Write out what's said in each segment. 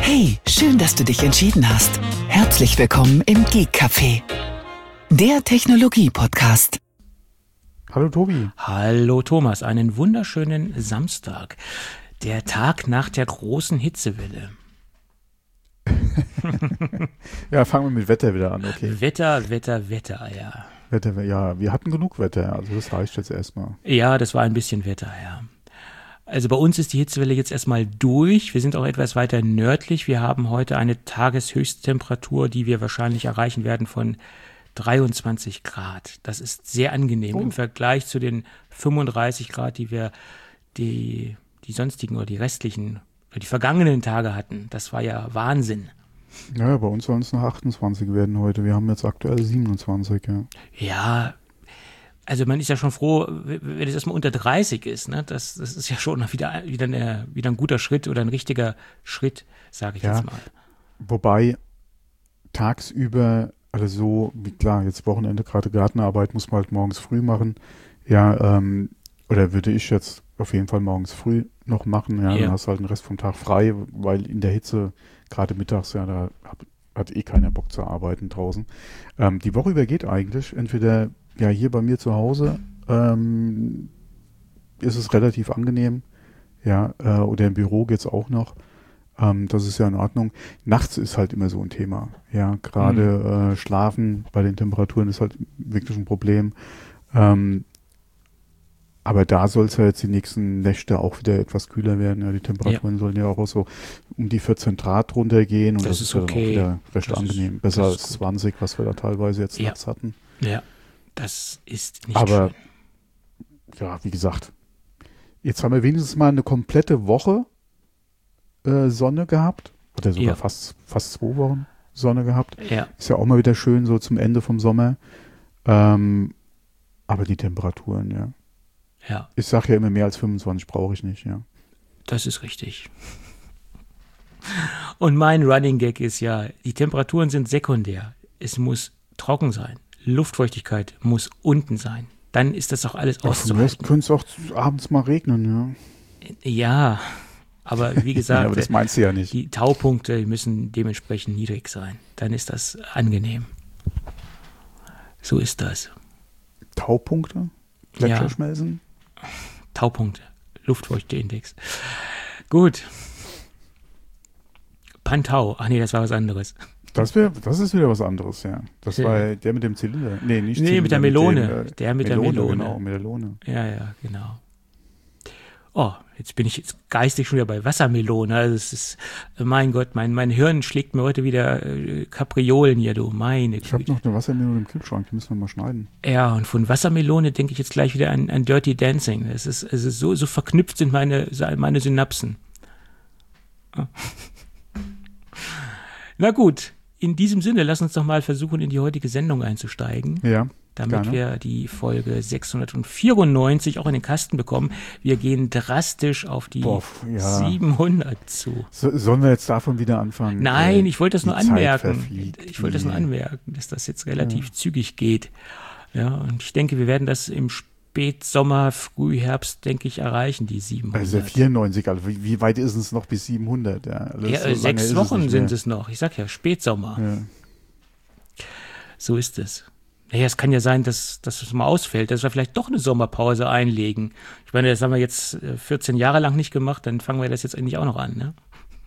Hey, schön, dass du dich entschieden hast. Herzlich willkommen im Geek Café, der Technologie-Podcast. Hallo Tobi. Hallo Thomas, einen wunderschönen Samstag. Der Tag nach der großen Hitzewelle. Ja, fangen wir mit Wetter wieder an, okay. Wetter, ja. Wetter, ja, wir hatten genug Wetter, also das reicht jetzt erstmal. Ja, das war ein bisschen Wetter, ja. Also bei uns ist die Hitzewelle jetzt erstmal durch. Wir sind auch etwas weiter nördlich. Wir haben heute eine Tageshöchsttemperatur, die wir wahrscheinlich erreichen werden von 23 Grad. Das ist sehr angenehm im Vergleich zu den 35 Grad, die wir die sonstigen oder die restlichen oder die vergangenen Tage hatten. Das war ja Wahnsinn. Ja, bei uns sollen es noch 28 werden heute. Wir haben jetzt aktuell 27, ja. Ja, also man ist ja schon froh, wenn es erstmal unter 30 ist. Ne? Das ist ja schon wieder ein guter Schritt oder ein richtiger Schritt, sage ich jetzt mal. Wobei tagsüber, also so, wie klar, jetzt Wochenende gerade Gartenarbeit muss man halt morgens früh machen. Ja, oder würde ich jetzt auf jeden Fall morgens früh noch machen. Ja, dann hast du halt den Rest vom Tag frei, weil in der Hitze, gerade mittags, ja, da hat eh keiner Bock zu arbeiten draußen. Die Woche über geht eigentlich, entweder ja, hier bei mir zu Hause ist es relativ angenehm, ja, oder im Büro geht's auch noch. Das ist ja in Ordnung. Nachts ist halt immer so ein Thema, ja, gerade Schlafen bei den Temperaturen ist halt wirklich ein Problem. Aber da soll es ja jetzt die nächsten Nächte auch wieder etwas kühler werden. Ja, die Temperaturen sollen ja auch so um die 14 Grad runtergehen und das ist okay. Ja auch wieder recht angenehm. Besser als 20, was wir da teilweise jetzt nachts hatten. Ja. Das ist nicht schön. Ja, wie gesagt, jetzt haben wir wenigstens mal eine komplette Woche Sonne gehabt. Oder sogar fast 2 Wochen Sonne gehabt. Ja. Ist ja auch mal wieder schön, so zum Ende vom Sommer. Aber die Temperaturen, ja. Ich sage ja immer, mehr als 25 brauche ich nicht, ja. Das ist richtig. Und mein Running Gag ist ja, die Temperaturen sind sekundär. Es muss trocken sein. Luftfeuchtigkeit muss unten sein. Dann ist das auch alles auszuhalten. Könnte es auch abends mal regnen, ja. Ja, aber wie gesagt, aber das meinst du ja nicht. Die Taupunkte müssen dementsprechend niedrig sein. Dann ist das angenehm. So ist das. Taupunkte? Gletscherschmelzen? Taupunkte. Luftfeuchteindex. Gut. Pantau. Ach nee, das war was anderes. Das ist wieder was anderes, ja. Das war der mit dem Zylinder. Nee, nicht Zylinder. Nee, mit der Melone. Der mit der Melone. Genau, Melone. Ja, genau. Oh, jetzt bin ich geistig schon wieder bei Wassermelone. Also es ist, mein Gott, mein Hirn schlägt mir heute wieder Kapriolen hier, du, meine Güte. Ich habe noch eine Wassermelone im Kühlschrank, die müssen wir mal schneiden. Ja, und von Wassermelone denke ich jetzt gleich wieder an Dirty Dancing. Es ist so verknüpft sind meine Synapsen. Oh. Na gut. In diesem Sinne, lass uns doch mal versuchen, in die heutige Sendung einzusteigen. Ja, damit wir die Folge 694 auch in den Kasten bekommen. Wir gehen drastisch auf die 700 zu. Sollen wir jetzt davon wieder anfangen? Nein, ich wollte das nur anmerken. Dass das jetzt relativ zügig geht. Ja, und ich denke, wir werden das im Spätsommer, Frühherbst, denke ich, erreichen, die 700. Also 94, also wie weit ist es noch bis 700? Ja, so 6 Wochen sind es noch. Ich sag ja, Spätsommer. Ja. So ist es. Naja, es kann ja sein, dass es mal ausfällt, dass wir vielleicht doch eine Sommerpause einlegen. Ich meine, das haben wir jetzt 14 Jahre lang nicht gemacht, dann fangen wir das jetzt endlich auch noch an, ne?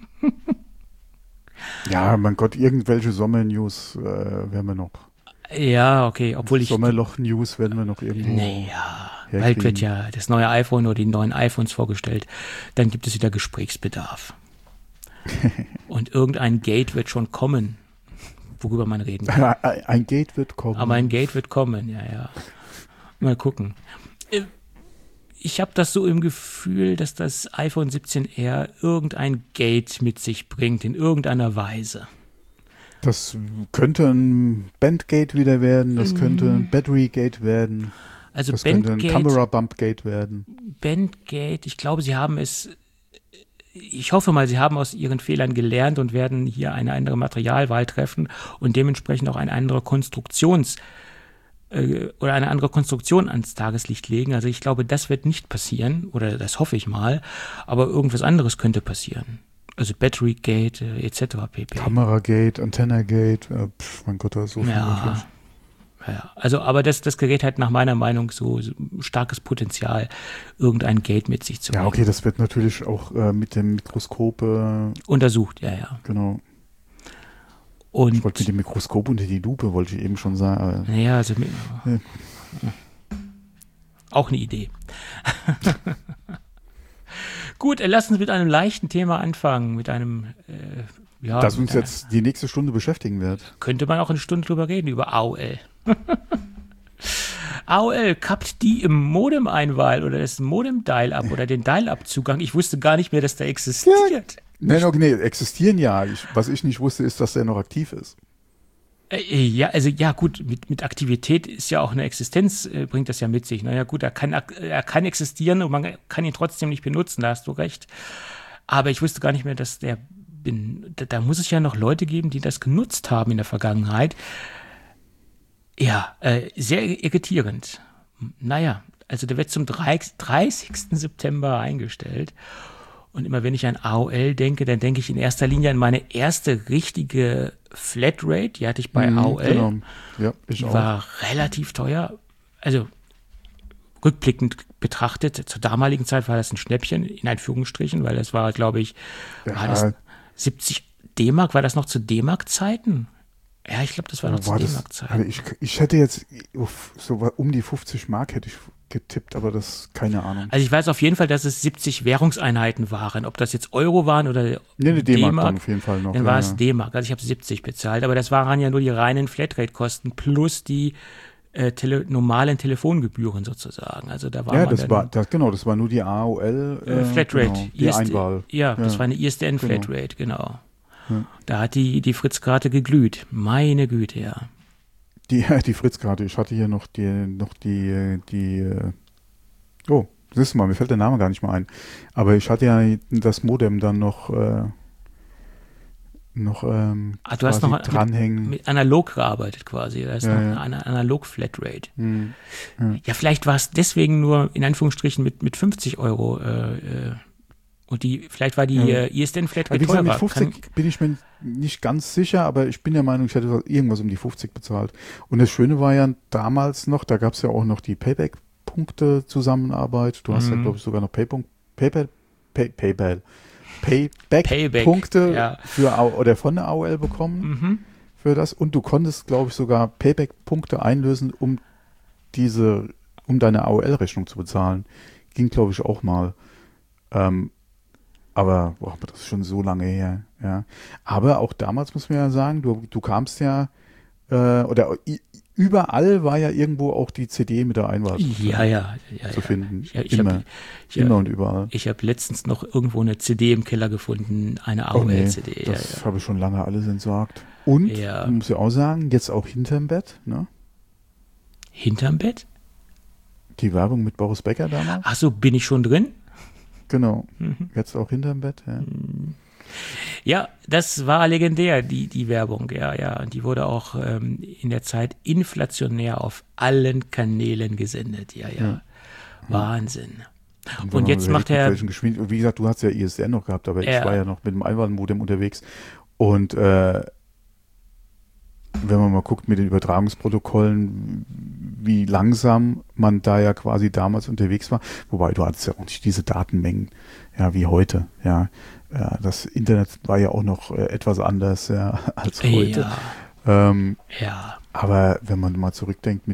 Ja, mein Gott, irgendwelche Sommer-News werden wir noch. Ja, okay, obwohl Sommerloch-News werden wir noch irgendwo. Naja, bald wird ja das neue iPhone oder die neuen iPhones vorgestellt. Dann gibt es wieder Gesprächsbedarf. Und irgendein Gate wird schon kommen, worüber man reden kann. Ein Gate wird kommen. Aber ein Gate wird kommen, ja. Mal gucken. Ich habe das so im Gefühl, dass das iPhone 17R irgendein Gate mit sich bringt, in irgendeiner Weise. Das könnte ein Bandgate wieder werden, das könnte ein Batterygate werden, also das könnte ein Camera-Bump-Gate werden. Bandgate, ich glaube, ich hoffe mal, sie haben aus ihren Fehlern gelernt und werden hier eine andere Materialwahl treffen und dementsprechend auch eine andere Konstruktion ans Tageslicht legen. Also ich glaube, das wird nicht passieren, oder das hoffe ich mal, aber irgendwas anderes könnte passieren. Also Batterygate etc. pp. Kameragate, Antennagate, mein Gott, da ist so viel möglich. Ja, also aber das Gerät hat nach meiner Meinung so starkes Potenzial, irgendein Gate mit sich zu bringen. Ja, okay, das wird natürlich auch mit dem Mikroskop untersucht, ja. Genau. Und ich wollte mit dem Mikroskop unter die Lupe, wollte ich eben schon sagen. Ja, also auch eine Idee. Gut, lass uns mit einem leichten Thema anfangen, mit einem das uns jetzt die nächste Stunde beschäftigen wird. Könnte man auch eine Stunde drüber reden, über AOL. AOL kappt die im Modem-Einwahl oder das Modem-Dial-Up oder den Dial-Up-Zugang. Ich wusste gar nicht mehr, dass der existiert. Ja. Nee, existieren ja. Was ich nicht wusste, ist, dass der noch aktiv ist. Ja, also ja gut, mit Aktivität ist ja auch eine Existenz, bringt das ja mit sich. Naja gut, er kann existieren und man kann ihn trotzdem nicht benutzen, da hast du recht. Aber ich wusste gar nicht mehr, dass da muss es ja noch Leute geben, die das genutzt haben in der Vergangenheit. Ja, sehr irritierend. Naja, also der wird zum 30. September eingestellt. Und immer wenn ich an AOL denke, dann denke ich in erster Linie an meine erste richtige Flatrate. Die hatte ich bei AOL. Genau. Ja, die war relativ teuer. Also rückblickend betrachtet, zur damaligen Zeit war das ein Schnäppchen, in Anführungsstrichen, weil das war, glaube ich, war das 70 D-Mark? War das noch zu D-Mark-Zeiten? Ja, ich glaube, das war noch zu D-Mark-Zeiten. Also ich hätte jetzt so um die 50 Mark hätte ich getippt, aber das keine Ahnung. Also ich weiß auf jeden Fall, dass es 70 Währungseinheiten waren. Ob das jetzt Euro waren oder D-Mark dann auf jeden Fall noch. Dann war es D-Mark. Also ich habe 70 bezahlt, aber das waren ja nur die reinen Flatrate-Kosten plus die normalen Telefongebühren sozusagen. Also da war das war nur die AOL Flatrate, genau, die Einwahl. Ja, das war eine ISDN-Flatrate, genau. Ja. Da hat die Fritzkarte geglüht. Meine Güte, ja. Die Fritzkarte. Ich hatte hier noch oh, siehst du mal, mir fällt der Name gar nicht mehr ein. Aber ich hatte ja das Modem dann noch du hast noch dranhängen. Mit analog gearbeitet quasi. Da ist noch eine analog-Flatrate. Ja, vielleicht war es deswegen nur in Anführungsstrichen mit 50 Euro und vielleicht war die ISDN-Flatrate teurer. Mit 50 bin ich mir nicht ganz sicher, aber ich bin der Meinung, ich hätte irgendwas um die 50 bezahlt. Und das Schöne war ja damals noch, da gab es ja auch noch die Payback-Punkte-Zusammenarbeit. Du hast ja, glaube ich, sogar noch Payback-Punkte von der AOL bekommen für das. Und du konntest, glaube ich, sogar Payback-Punkte einlösen, um deine AOL-Rechnung zu bezahlen. Ging, glaube ich, auch mal. Aber das ist schon so lange her. Ja. Aber auch damals muss man ja sagen, du kamst ja überall war ja irgendwo auch die CD mit der Einwahl zu finden. Immer und überall. Ich habe letztens noch irgendwo eine CD im Keller gefunden, eine AOL-CD. Das habe ich schon lange alles entsorgt. Und, muss ich auch sagen, jetzt auch hinterm Bett. Ne? Hinterm Bett? Die Werbung mit Boris Becker damals. Ach so, bin ich schon drin? Genau, jetzt auch hinterm Bett. Ja, das war legendär, die Werbung, ja. Die wurde auch in der Zeit inflationär auf allen Kanälen gesendet, ja. Wahnsinn. Und jetzt macht er... Wie gesagt, du hast ja ISDN noch gehabt, aber ich war ja noch mit dem Einwahlmodem unterwegs. Und wenn man mal guckt mit den Übertragungsprotokollen, wie langsam man da ja quasi damals unterwegs war, wobei du hattest ja auch nicht diese Datenmengen, wie heute, das Internet war ja auch noch etwas anders als heute. Aber wenn man mal zurückdenkt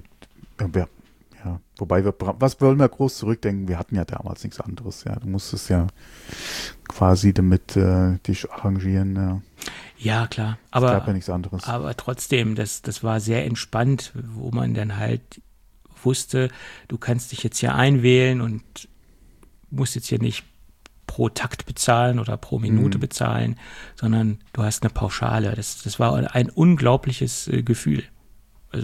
wobei was wollen wir groß zurückdenken? Wir hatten ja damals nichts anderes, du musstest ja quasi damit dich arrangieren, Ja, klar. Es gab ja nichts anderes. Aber trotzdem, das war sehr entspannt, wo man dann halt wusste, du kannst dich jetzt hier einwählen und musst jetzt hier nicht pro Takt bezahlen oder pro Minute bezahlen, sondern du hast eine Pauschale. Das war ein unglaubliches Gefühl. Also,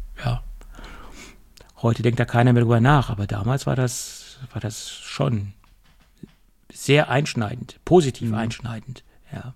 heute denkt da keiner mehr drüber nach, aber damals war das schon sehr einschneidend, positiv einschneidend,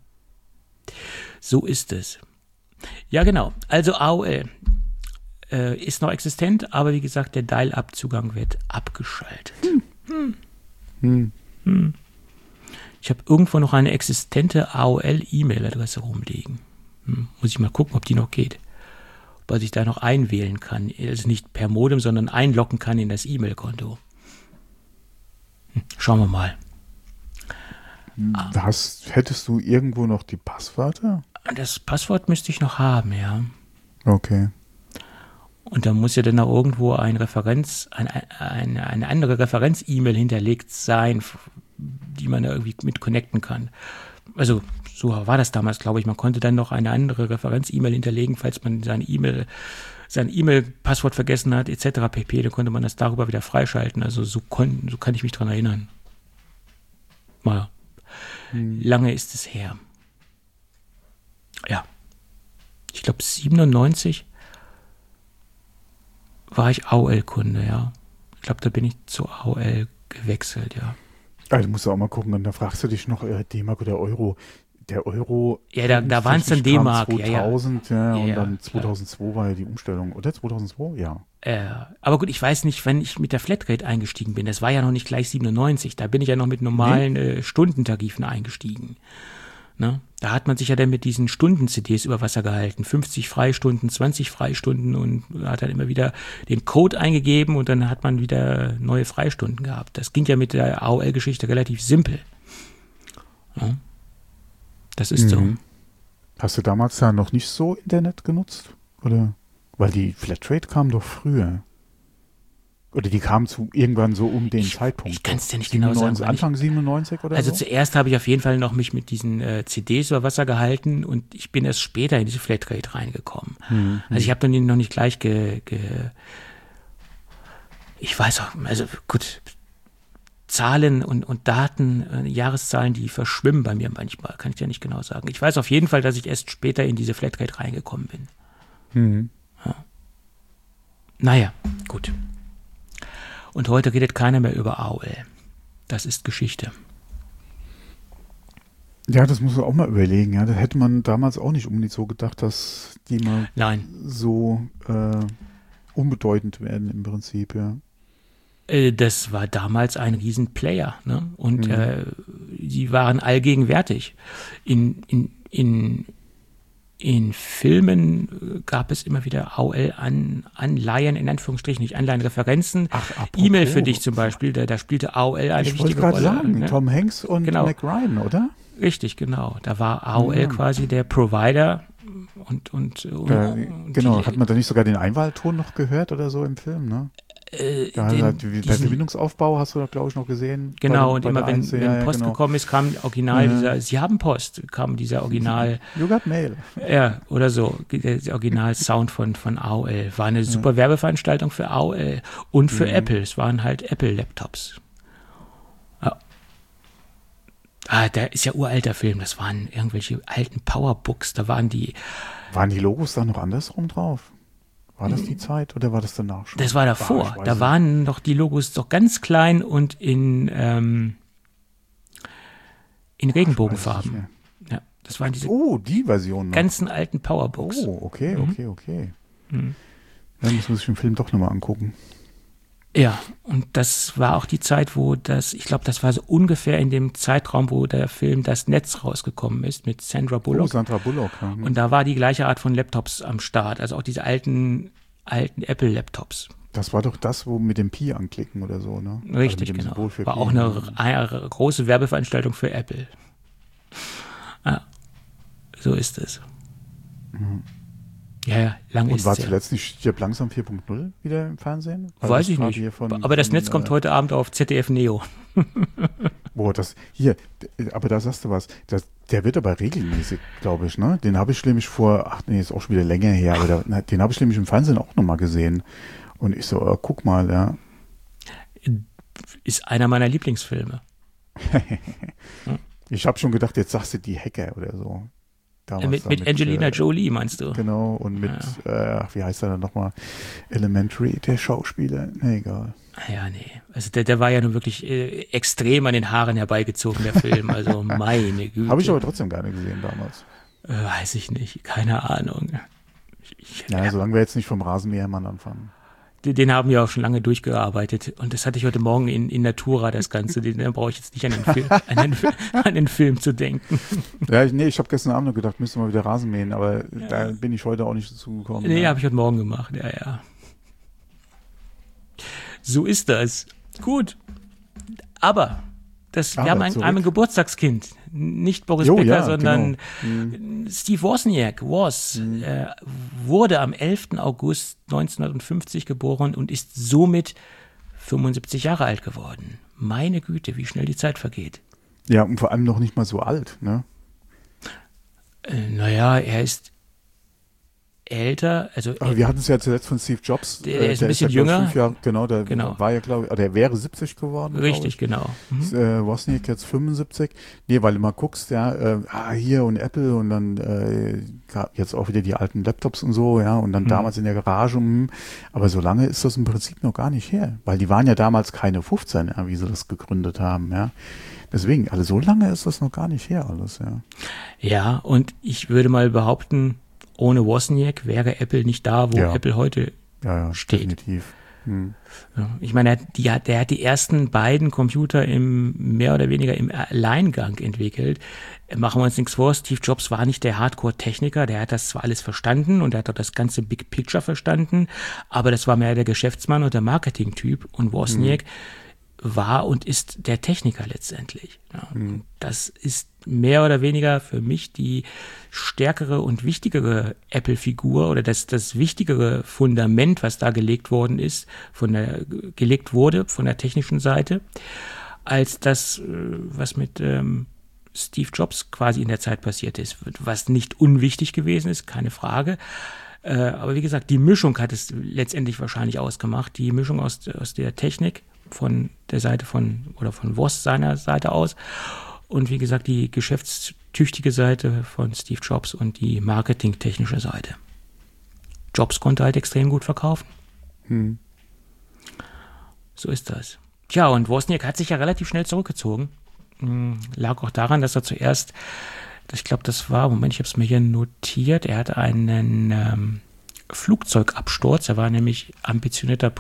So ist es. Ja, genau. Also AOL ist noch existent, aber wie gesagt, der Dial-Up-Zugang wird abgeschaltet. Ich habe irgendwo noch eine existente AOL-E-Mail-Adresse rumliegen. Muss ich mal gucken, ob die noch geht. Ob ich da noch einwählen kann. Also nicht per Modem, sondern einloggen kann in das E-Mail-Konto. Schauen wir mal. Hättest du irgendwo noch die Passwörter? Das Passwort müsste ich noch haben, ja. Okay. Und da muss ja dann auch irgendwo eine andere Referenz-E-Mail hinterlegt sein, die man da irgendwie mit connecten kann. Also so war das damals, glaube ich. Man konnte dann noch eine andere Referenz-E-Mail hinterlegen, falls man sein E-Mail-Passwort vergessen hat, etc. pp. Dann konnte man das darüber wieder freischalten. Also so kann ich mich dran erinnern. Mal. Lange ist es her. Ja. Ich glaube 97 war ich AOL-Kunde, ja. Ich glaube, da bin ich zu AOL gewechselt, ja. Also musst du auch mal gucken, und da fragst du dich noch, D-Mark oder Euro. Der Euro. Ja, da waren es dann D-Mark. 2000, und dann 2002 war ja die Umstellung, oder? 2002? Ja. Aber gut, ich weiß nicht, wenn ich mit der Flatrate eingestiegen bin. Das war ja noch nicht gleich 97. Da bin ich ja noch mit normalen Stundentarifen eingestiegen. Ne? Da hat man sich ja dann mit diesen Stunden-CDs über Wasser gehalten. 50 Freistunden, 20 Freistunden und hat dann immer wieder den Code eingegeben und dann hat man wieder neue Freistunden gehabt. Das ging ja mit der AOL-Geschichte relativ simpel. Ja? Das ist so. Hast du damals da noch nicht so Internet genutzt? Oder? Weil die Flatrate kam doch früher. Oder die kam irgendwann so um den Zeitpunkt. Ich kann es dir nicht genau sagen. Anfang 97 oder also so? Zuerst habe ich auf jeden Fall noch mich mit diesen CDs über Wasser gehalten und ich bin erst später in diese Flatrate reingekommen. Also ich habe dann noch nicht gleich ich weiß auch, also gut, Zahlen und Daten, Jahreszahlen, die verschwimmen bei mir manchmal, kann ich ja nicht genau sagen. Ich weiß auf jeden Fall, dass ich erst später in diese Flatrate reingekommen bin. Ja. Naja, gut. Und heute redet keiner mehr über AOL. Das ist Geschichte. Ja, das muss man auch mal überlegen. Ja, da hätte man damals auch nicht unbedingt so gedacht, dass die mal so unbedeutend werden im Prinzip, ja. Das war damals ein Riesenplayer, ne? Und die waren allgegenwärtig. In Filmen gab es immer wieder AOL-Anleihen, in Anführungsstrichen, nicht Anleihen, Referenzen. E-Mail für dich zum Beispiel, da spielte AOL eine wichtige Rolle. Ich wollte gerade sagen, ne? Tom Hanks und Mac Ryan, oder? Richtig, genau. Da war AOL quasi der Provider und genau, hat man da nicht sogar den Einwahlton noch gehört oder so im Film, ne? Der Verbindungsaufbau hast du da, glaube ich, noch gesehen. Genau, und immer wenn Post gekommen ist, kam original Sie haben Post, kam dieser Original. You got mail. Ja, oder so, der Original-Sound von AOL. War eine super Werbeveranstaltung für AOL und für Apple. Es waren halt Apple-Laptops. Ja. Der ist ja uralter Film. Das waren irgendwelche alten Powerbooks. Da waren die Logos da noch andersrum drauf? War das die Zeit oder war das danach schon? Das war davor. Da waren noch die Logos doch ganz klein und in Regenbogenfarben. Ja, das waren diese die Version noch. Ganzen alten Powerbooks. Oh, okay. Dann muss man sich den Film doch nochmal angucken. Ja, und das war auch die Zeit, ich glaube, das war so ungefähr in dem Zeitraum, wo der Film Das Netz rausgekommen ist mit Sandra Bullock. Sandra Bullock, ja. Und da war die gleiche Art von Laptops am Start, also auch diese alten Apple-Laptops. Das war doch das, wo mit dem Pi anklicken oder so, ne? Richtig, also genau. War auch eine große Werbeveranstaltung für Apple. Ja, so ist es. Ja, lang ist es. Und war zuletzt nicht Stirb langsam 4.0 wieder im Fernsehen? Weiß ich nicht. Aber das Netz kommt heute Abend auf ZDF Neo. Boah, aber da sagst du was. Der wird aber regelmäßig, glaube ich, ne? Den habe ich nämlich ist auch schon wieder länger her, aber den habe ich nämlich im Fernsehen auch nochmal gesehen. Und ich so, guck mal, ja. Ist einer meiner Lieblingsfilme. Ich habe schon gedacht, jetzt sagst du die Hacker oder so. Mit Angelina Jolie, meinst du? Genau, und mit, wie heißt er dann nochmal? Elementary, der Schauspieler. Nee, egal. Ja, nee. Also der war ja nun wirklich extrem an den Haaren herbeigezogen, der Film. Also meine Güte. Habe ich aber trotzdem gerne gesehen damals. Weiß ich nicht. Keine Ahnung. Solange wir jetzt nicht vom Rasenmähermann anfangen. Den haben wir auch schon lange durchgearbeitet. Und das hatte ich heute Morgen in Natura, das Ganze. Da brauche ich jetzt nicht an den Film zu denken. Ja, ich habe gestern Abend noch gedacht, müsste mal wieder Rasen mähen, aber da bin ich heute auch nicht dazu gekommen. Nee, habe ich heute Morgen gemacht, ja. So ist das. Gut. Aber wir haben ein Geburtstagskind. Nicht Boris Becker, sondern Steve Wozniak. Wurde am 11. August 1950 geboren und ist somit 75 Jahre alt geworden. Meine Güte, wie schnell die Zeit vergeht. Ja, und vor allem noch nicht mal so alt, ne? Naja, er ist älter. Aber wir hatten es ja zuletzt von Steve Jobs. Der ist ein bisschen jünger. 5 Jahre, genau. War ja, glaube ich, der wäre 70 geworden. Richtig, genau. Wozniak jetzt 75. Nee, weil du mal guckst, hier und Apple und dann jetzt auch wieder die alten Laptops und so, ja, und dann damals in der Garage. Aber so lange ist das im Prinzip noch gar nicht her, weil die waren ja damals keine 15, wie sie das gegründet haben, ja. Deswegen, also so lange ist das noch gar nicht her alles, ja. Ja, und ich würde mal behaupten, ohne Wozniak wäre Apple nicht da, wo Apple heute steht. Definitiv. Ja, ich meine, der hat die ersten beiden Computer mehr oder weniger im Alleingang entwickelt. Machen wir uns nichts vor, Steve Jobs war nicht der Hardcore-Techniker, der hat das zwar alles verstanden und der hat auch das ganze Big Picture verstanden, aber das war mehr der Geschäftsmann und der Marketing-Typ und Wozniak war und ist der Techniker letztendlich. Ja, und das ist mehr oder weniger für mich die stärkere und wichtigere Apple-Figur oder das wichtigere Fundament, was da gelegt wurde von der technischen Seite, als das, was mit Steve Jobs quasi in der Zeit passiert ist, was nicht unwichtig gewesen ist, keine Frage. Aber wie gesagt, die Mischung hat es letztendlich wahrscheinlich ausgemacht, die Mischung aus der Technik von der Seite von Woz seiner Seite aus und wie gesagt die geschäftstüchtige Seite von Steve Jobs und die marketingtechnische Seite. Jobs konnte halt extrem gut verkaufen. So ist das. Tja, und Wozniak hat sich ja relativ schnell zurückgezogen. Lag auch daran, dass er zuerst, ich glaube, das war, Moment, ich habe es mir hier notiert, er hatte einen Flugzeugabsturz. Er war nämlich ambitionierter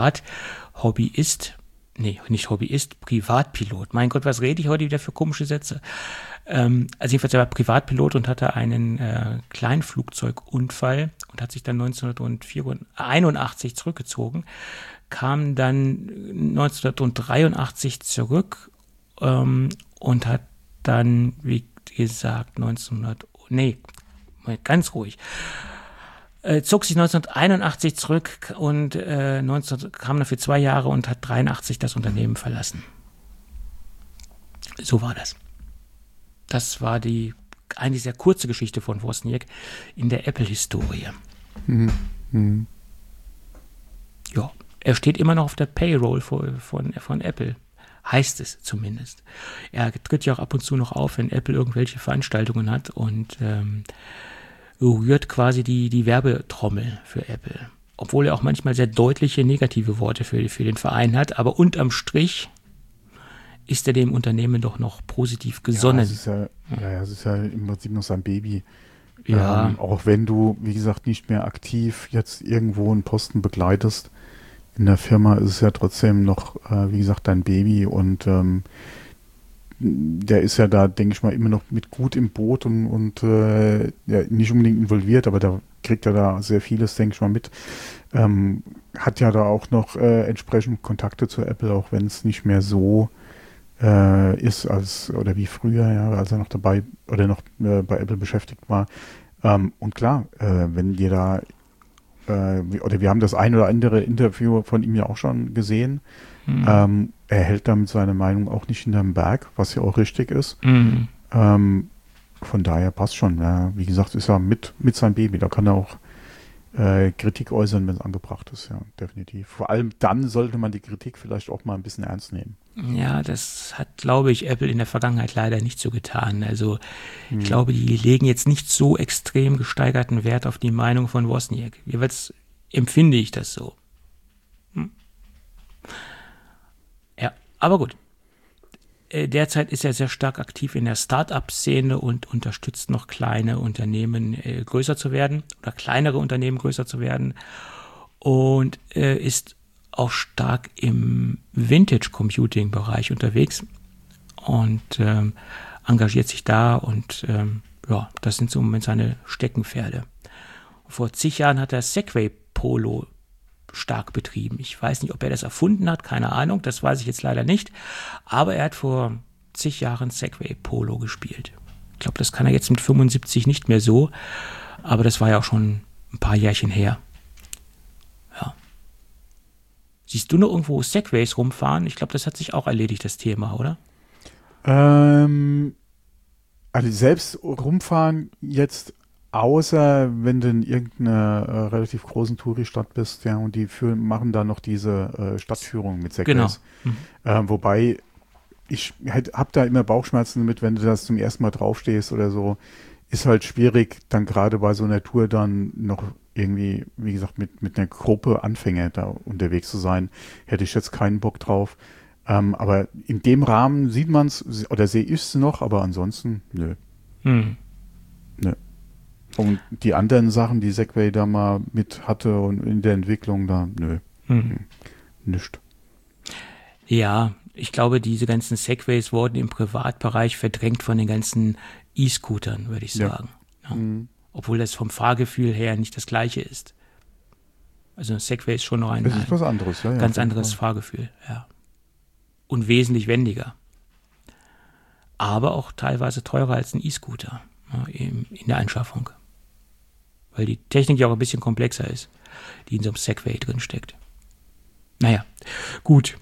Privatpilot. Mein Gott, was rede ich heute wieder für komische Sätze? Also jedenfalls, er war Privatpilot und hatte einen kleinen Flugzeugunfall und hat sich dann 1981 zurückgezogen, kam dann 1983 zurück und hat dann, wie gesagt, ganz ruhig, zog sich 1981 zurück und kam dann für 2 Jahre und hat 1983 das Unternehmen verlassen. So war das. Das war die eigentlich sehr kurze Geschichte von Wozniak in der Apple-Historie. Ja, er steht immer noch auf der Payroll von Apple. Heißt es zumindest. Er tritt ja auch ab und zu noch auf, wenn Apple irgendwelche Veranstaltungen hat und rührt quasi die Werbetrommel für Apple. Obwohl er auch manchmal sehr deutliche negative Worte für den Verein hat, aber unterm Strich ist er dem Unternehmen doch noch positiv gesonnen. Es ist ja im Prinzip noch sein Baby. Ja. Auch wenn du, wie gesagt, nicht mehr aktiv jetzt irgendwo einen Posten begleitest, in der Firma ist es ja trotzdem noch, wie gesagt, dein Baby und der ist ja da, denke ich mal, immer noch mit gut im Boot und nicht unbedingt involviert, aber da kriegt er da sehr vieles, denke ich mal, mit. Hat ja da auch noch entsprechend Kontakte zu Apple, auch wenn es nicht mehr so ist oder wie früher, ja, als er noch dabei oder noch bei Apple beschäftigt war. Und klar, wenn dir da oder wir haben das ein oder andere Interview von ihm ja auch schon gesehen. Er hält damit seine Meinung auch nicht hinterm Berg, was ja auch richtig ist. Von daher passt schon. Ja. Wie gesagt, ist er mit seinem Baby. Da kann er auch Kritik äußern, wenn es angebracht ist. Ja, definitiv. Vor allem dann sollte man die Kritik vielleicht auch mal ein bisschen ernst nehmen. Ja, das hat, glaube ich, Apple in der Vergangenheit leider nicht so getan. Also ich glaube, die legen jetzt nicht so extrem gesteigerten Wert auf die Meinung von Wozniak. Jeweils empfinde ich das so. Ja, aber gut. Derzeit ist er sehr stark aktiv in der Start-up-Szene und unterstützt noch kleine Unternehmen größer zu werden oder kleinere Unternehmen größer zu werden. und ist auch stark im Vintage-Computing-Bereich unterwegs und engagiert sich da und ja, das sind so im Moment seine Steckenpferde. Vor zig Jahren hat er Segway Polo stark betrieben. Ich weiß nicht, ob er das erfunden hat, keine Ahnung, das weiß ich jetzt leider nicht, aber er hat vor zig Jahren Segway Polo gespielt. Ich glaube, das kann er jetzt mit 75 nicht mehr so, aber das war ja auch schon ein paar Jährchen her. Ja. Siehst du noch irgendwo Segways rumfahren? Ich glaube, das hat sich auch erledigt, das Thema, oder? Also selbst rumfahren jetzt, außer wenn du in irgendeiner relativ großen Touri-Stadt bist, ja, und die machen da noch diese Stadtführung mit Segways. Genau. Wobei ich habe da immer Bauchschmerzen damit, wenn du das zum ersten Mal draufstehst oder so, ist halt schwierig, dann gerade bei so einer Tour dann noch irgendwie, wie gesagt, mit einer Gruppe Anfänger da unterwegs zu sein, hätte ich jetzt keinen Bock drauf. Aber in dem Rahmen sieht man es, oder sehe ich es noch, aber ansonsten, nö. Nö. Und die anderen Sachen, die Segway da mal mit hatte und in der Entwicklung da, nö. Nicht. Ja, ich glaube, diese ganzen Segways wurden im Privatbereich verdrängt von den ganzen E-Scootern, würde ich sagen. Ja. Obwohl das vom Fahrgefühl her nicht das gleiche ist. Also ein Segway ist schon noch ein was anderes, ja, ganz anderes Fahrgefühl, ja. Und wesentlich wendiger. Aber auch teilweise teurer als ein E-Scooter, ja, in der Anschaffung. Weil die Technik ja auch ein bisschen komplexer ist, die in so einem Segway drin steckt. Naja, gut.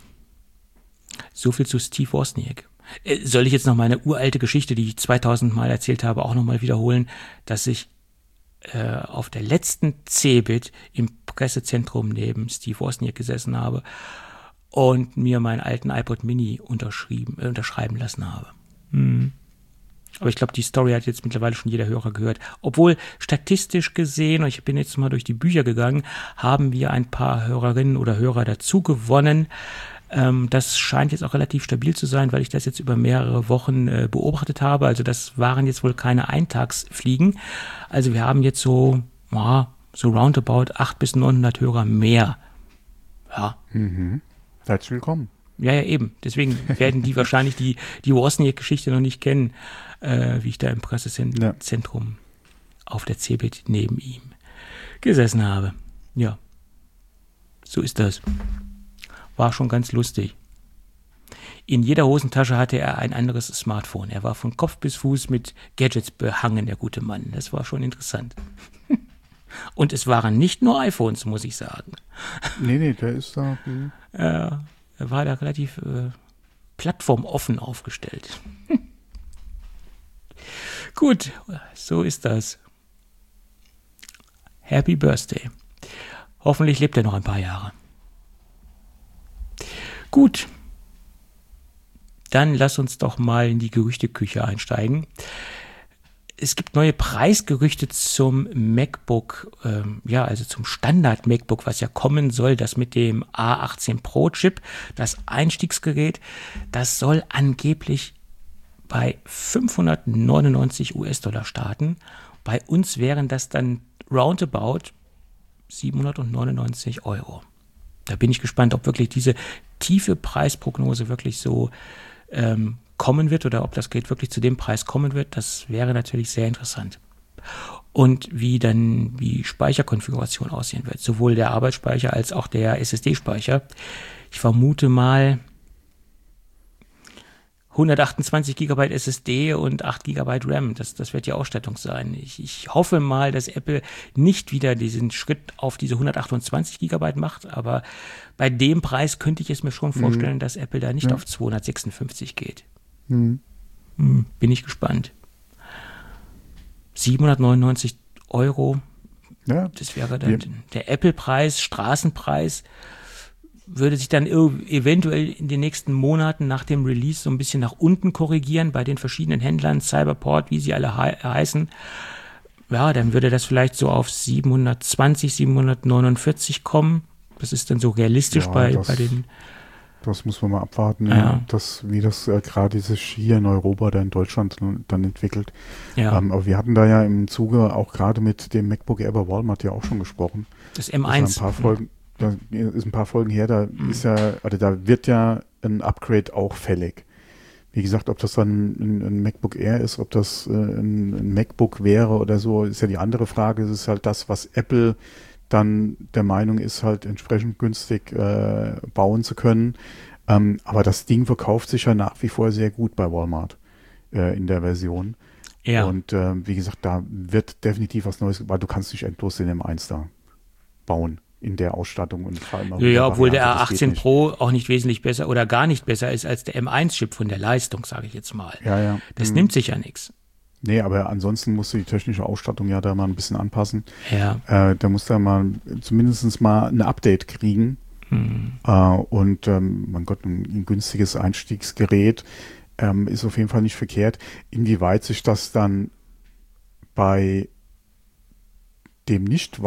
So viel zu Steve Wozniak. Soll ich jetzt noch meine uralte Geschichte, die ich 2000 Mal erzählt habe, auch nochmal wiederholen, dass ich auf der letzten CeBIT im Pressezentrum neben Steve Wozniak gesessen habe und mir meinen alten iPod Mini unterschreiben lassen habe. Aber ich glaube, die Story hat jetzt mittlerweile schon jeder Hörer gehört. Obwohl statistisch gesehen, und ich bin jetzt mal durch die Bücher gegangen, haben wir ein paar Hörerinnen oder Hörer dazu gewonnen. Das scheint jetzt auch relativ stabil zu sein, weil ich das jetzt über mehrere Wochen beobachtet habe. Also das waren jetzt wohl keine Eintagsfliegen. Also wir haben jetzt so roundabout 800 bis 900 Hörer mehr. Ja. Herzlich willkommen. Ja, eben. Deswegen werden die wahrscheinlich die Wozniak-Geschichte noch nicht kennen, wie ich da im Pressezentrum auf der CeBIT neben ihm gesessen habe. Ja, so ist das. War schon ganz lustig. In jeder Hosentasche hatte er ein anderes Smartphone. Er war von Kopf bis Fuß mit Gadgets behangen, der gute Mann. Das war schon interessant. Und es waren nicht nur iPhones, muss ich sagen. Nee, der ist da. Er war da relativ plattformoffen aufgestellt. Gut, so ist das. Happy Birthday. Hoffentlich lebt er noch ein paar Jahre. Gut, dann lass uns doch mal in die Gerüchteküche einsteigen. Es gibt neue Preisgerüchte zum MacBook, also zum Standard-MacBook, was ja kommen soll, das mit dem A18 Pro-Chip, das Einstiegsgerät, das soll angeblich bei 599 US-Dollar starten. Bei uns wären das dann roundabout 799 Euro. Da bin ich gespannt, ob wirklich diese tiefe Preisprognose wirklich so kommen wird oder ob das Gerät wirklich zu dem Preis kommen wird. Das wäre natürlich sehr interessant. Und wie dann die Speicherkonfiguration aussehen wird. Sowohl der Arbeitsspeicher als auch der SSD-Speicher. Ich vermute mal 128 GB SSD und 8 GB RAM. Das wird die Ausstattung sein. Ich hoffe mal, dass Apple nicht wieder diesen Schritt auf diese 128 GB macht, aber bei dem Preis könnte ich es mir schon vorstellen, dass Apple da nicht auf 256 geht. Bin ich gespannt. 799 Euro, das wäre dann der Apple-Preis, Straßenpreis. Würde sich dann eventuell in den nächsten Monaten nach dem Release so ein bisschen nach unten korrigieren bei den verschiedenen Händlern, Cyberport, wie sie alle heißen. Ja, dann würde das vielleicht so auf 720, 749 kommen. Das ist dann so realistisch bei den Das muss man mal abwarten, Ja. wie das gerade sich hier in Europa oder in Deutschland dann entwickelt. Ja, Aber wir hatten da ja im Zuge auch gerade mit dem MacBook Air bei Walmart ja auch schon gesprochen. das Das ist ja M1. da ist ein paar Folgen her, da ist ja, oder da wird ja ein Upgrade auch fällig. Wie gesagt, ob das dann ein MacBook Air ist, ob das ein MacBook wäre oder so, ist ja die andere Frage. Es ist halt das, was Apple dann der Meinung ist, halt entsprechend günstig bauen zu können. Aber das Ding verkauft sich ja nach wie vor sehr gut bei Walmart in der Version. Ja. Und wie gesagt, da wird definitiv was Neues, weil du kannst nicht endlos den M1 da bauen in der Ausstattung und vor allem auch in Ja, der obwohl der Variante, das geht A18 nicht. Pro auch nicht wesentlich besser oder gar nicht besser ist als der M1-Chip von der Leistung, sage ich jetzt mal. Ja. Das nimmt sich ja nichts. Nee, aber ansonsten musst du die technische Ausstattung ja da mal ein bisschen anpassen. Ja. Da musst du ja mal zumindest mal ein Update kriegen. Und mein Gott, ein günstiges Einstiegsgerät ist auf jeden Fall nicht verkehrt. Inwieweit sich das dann bei dem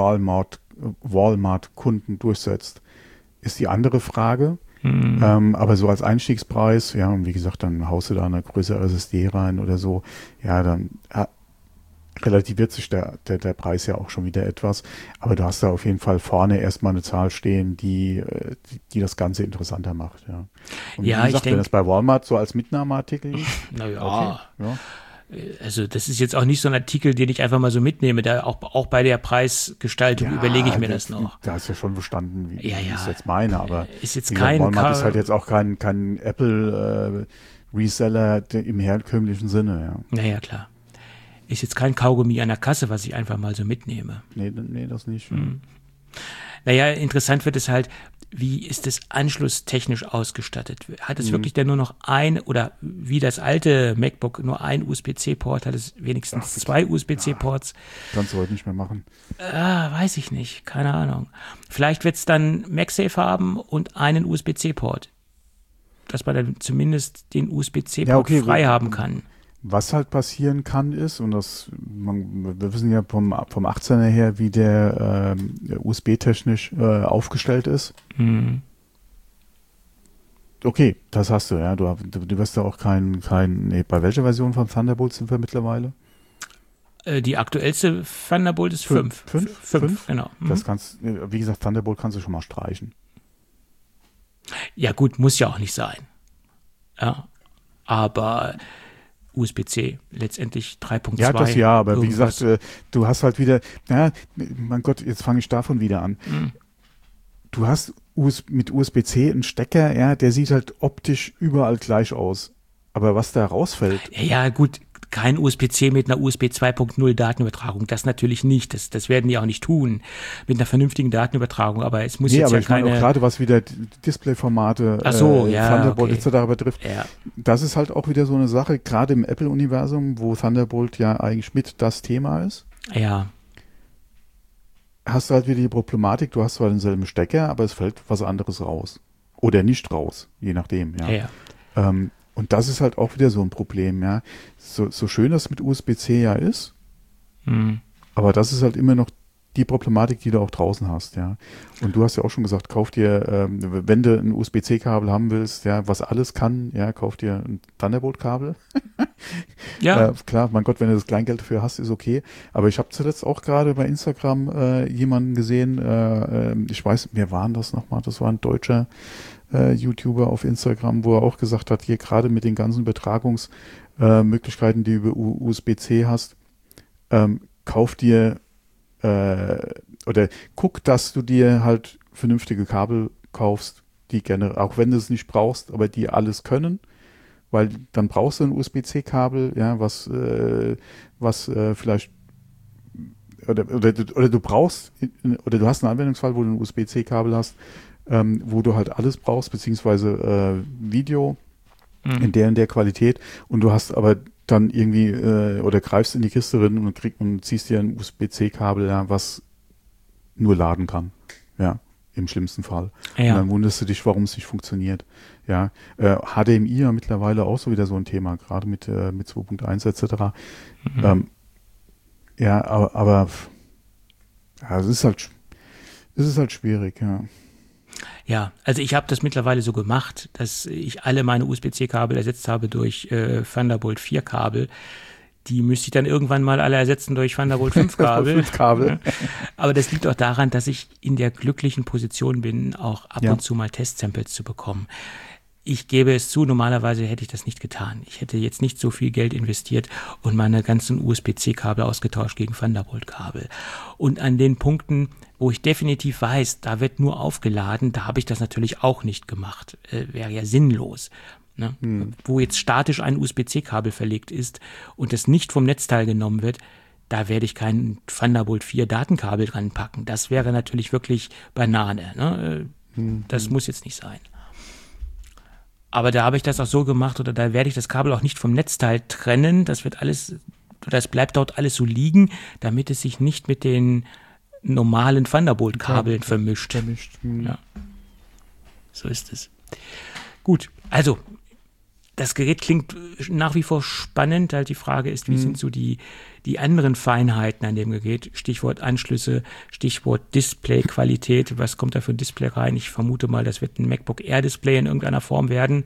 Nicht-Walmart-Kunden durchsetzt, ist die andere Frage. Aber so als Einstiegspreis, ja, und wie gesagt, dann haust du da eine größere SSD rein oder so, ja, dann relativiert sich der Preis ja auch schon wieder etwas. Aber du hast da auf jeden Fall vorne erstmal eine Zahl stehen, die das Ganze interessanter macht, ja. Und Ja, wie ich gesagt, wenn denk- das bei Walmart so als Mitnahmeartikel liegt, Naja, okay, ja. also das ist jetzt auch nicht so ein Artikel, den ich einfach mal so mitnehme. Da auch bei der Preisgestaltung überlege ich mir das noch. Da ist ja schon verstanden, wie Ja, ich ja. es jetzt meine, aber Ist jetzt wie gesagt, kein Walmart Ka- ist halt jetzt auch kein Apple Reseller im herkömmlichen Sinne, ja. Naja, klar. Ist jetzt kein Kaugummi an der Kasse, was ich einfach mal so mitnehme. Nee, das nicht. Naja, interessant wird es halt, wie ist es anschlusstechnisch ausgestattet? Hat es wirklich denn nur noch oder wie das alte MacBook nur ein USB-C-Port, hat es wenigstens zwei USB-C-Ports? Kannst du heute nicht mehr machen. Weiß ich nicht, keine Ahnung. Vielleicht wird es dann MagSafe haben und einen USB-C-Port, dass man dann zumindest den USB-C-Port Ja, okay, frei haben kann. Was halt passieren kann ist, und wir wissen ja vom 18er her, wie der USB-technisch aufgestellt ist. Okay, das hast du, ja. Du wirst ja auch bei welcher Version von Thunderbolt sind wir mittlerweile? Die aktuellste Thunderbolt ist 5. Fünf? Genau. Das wie gesagt, Thunderbolt kannst du schon mal streichen. Ja gut, muss ja auch nicht sein. Ja, aber USB-C letztendlich 3.2. Ja, das ja, aber wie irgendwas. gesagt, du hast halt wieder, mein Gott, jetzt fange ich davon wieder an. Du hast mit USB-C einen Stecker, ja, der sieht halt optisch überall gleich aus. Aber was da rausfällt, Ja gut, kein USB-C mit einer USB 2.0 Datenübertragung, das natürlich nicht. Das werden die auch nicht tun mit einer vernünftigen Datenübertragung. Aber es muss nee, jetzt aber ja ich meine auch keine. gerade, was wieder Displayformate, Ach so, ja, Thunderbolt okay. etc. betrifft, Ja, das ist halt auch wieder so eine Sache, gerade im Apple-Universum, wo Thunderbolt ja eigentlich mit das Thema ist. ja, Hast du halt wieder die Problematik, du hast zwar denselben Stecker, aber es fällt was anderes raus. Oder nicht raus, je nachdem, ja. ja. Und das ist halt auch wieder so ein Problem, ja. So schön das mit USB-C ja ist, aber das ist halt immer noch die Problematik, die du auch draußen hast, ja. Und du hast ja auch schon gesagt, kauf dir, wenn du ein USB-C-Kabel haben willst, ja, was alles kann, ja, kauf dir ein Thunderbolt-Kabel. Ja, Klar, mein Gott, wenn du das Kleingeld dafür hast, ist okay. Aber ich habe zuletzt auch gerade bei Instagram jemanden gesehen, ich weiß, wer war denn das nochmal? Das war ein deutscher YouTuber auf Instagram, wo er auch gesagt hat, hier gerade mit den ganzen Übertragungsmöglichkeiten, die du über USB-C hast, kauf dir oder guck, dass du dir halt vernünftige Kabel kaufst, die gerne, auch wenn du es nicht brauchst, aber die alles können, weil dann brauchst du ein USB-C-Kabel, ja, was vielleicht oder du brauchst oder du hast einen Anwendungsfall, wo du ein USB-C-Kabel hast, wo du halt alles brauchst, beziehungsweise Video in der Qualität, und du hast aber dann irgendwie oder greifst in die Kiste drin und ziehst dir ein USB-C-Kabel, ja, was nur laden kann, ja, im schlimmsten Fall. Ja. Und dann wunderst du dich, warum es nicht funktioniert. Ja, HDMI ja mittlerweile auch so wieder so ein Thema, gerade mit 2.1 etc. Ja, aber ja, es ist halt schwierig, ja. Ja, also ich habe das mittlerweile so gemacht, dass ich alle meine USB-C-Kabel ersetzt habe durch Thunderbolt 4 Kabel. Die müsste ich dann irgendwann mal alle ersetzen durch Thunderbolt 5 Kabel. Kabel. Aber das liegt auch daran, dass ich in der glücklichen Position bin, auch ab und zu mal Test-Samples zu bekommen. Ich gebe es zu, normalerweise hätte ich das nicht getan. Ich hätte jetzt nicht so viel Geld investiert und meine ganzen USB-C-Kabel ausgetauscht gegen Thunderbolt-Kabel. Und an den Punkten, wo ich definitiv weiß, da wird nur aufgeladen, da habe ich das natürlich auch nicht gemacht. Wäre ja sinnlos. Ne? Wo jetzt statisch ein USB-C-Kabel verlegt ist und es nicht vom Netzteil genommen wird, da werde ich kein Thunderbolt 4 Datenkabel dran packen. Das wäre natürlich wirklich Banane. Ne? Das muss jetzt nicht sein. Aber da habe ich das auch so gemacht, oder da werde ich das Kabel auch nicht vom Netzteil trennen. Das bleibt dort alles so liegen, damit es sich nicht mit den normalen Thunderbolt-Kabeln vermischt. Ja. So ist es. Gut, also das Gerät klingt nach wie vor spannend. Halt die Frage ist, wie sind so die anderen Feinheiten an dem Gerät? Stichwort Anschlüsse, Stichwort Displayqualität. Was kommt da für ein Display rein? Ich vermute mal, das wird ein MacBook Air Display in irgendeiner Form werden.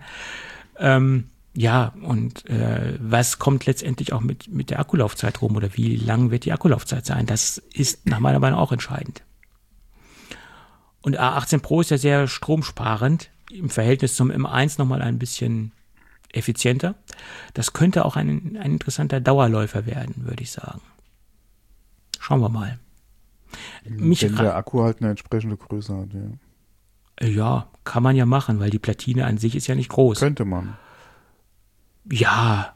Was kommt letztendlich auch mit der Akkulaufzeit rum, oder wie lang wird die Akkulaufzeit sein? Das ist nach meiner Meinung auch entscheidend. Und A18 Pro ist ja sehr stromsparend, im Verhältnis zum M1 nochmal ein bisschen effizienter. Das könnte auch ein interessanter Dauerläufer werden, würde ich sagen. Schauen wir mal. Wenn der Akku halt eine entsprechende Größe hat, ja. Ja, kann man ja machen, weil die Platine an sich ist ja nicht groß. Könnte man. Ja.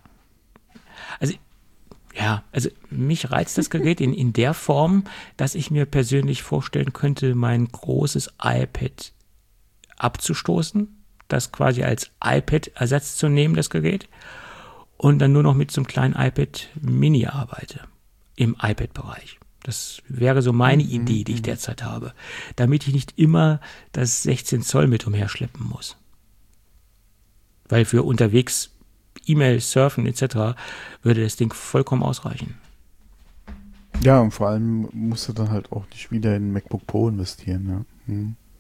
Also mich reizt das Gerät in der Form, dass ich mir persönlich vorstellen könnte, mein großes iPad abzustoßen, das quasi als iPad-Ersatz zu nehmen, das Gerät, und dann nur noch mit so einem kleinen iPad Mini arbeite, im iPad-Bereich. Das wäre so meine Idee, die ich derzeit habe, damit ich nicht immer das 16 Zoll mit umherschleppen muss. Weil für unterwegs E-Mail, Surfen etc. würde das Ding vollkommen ausreichen. Ja, und vor allem musst du dann halt auch nicht wieder in ein MacBook Pro investieren, ja.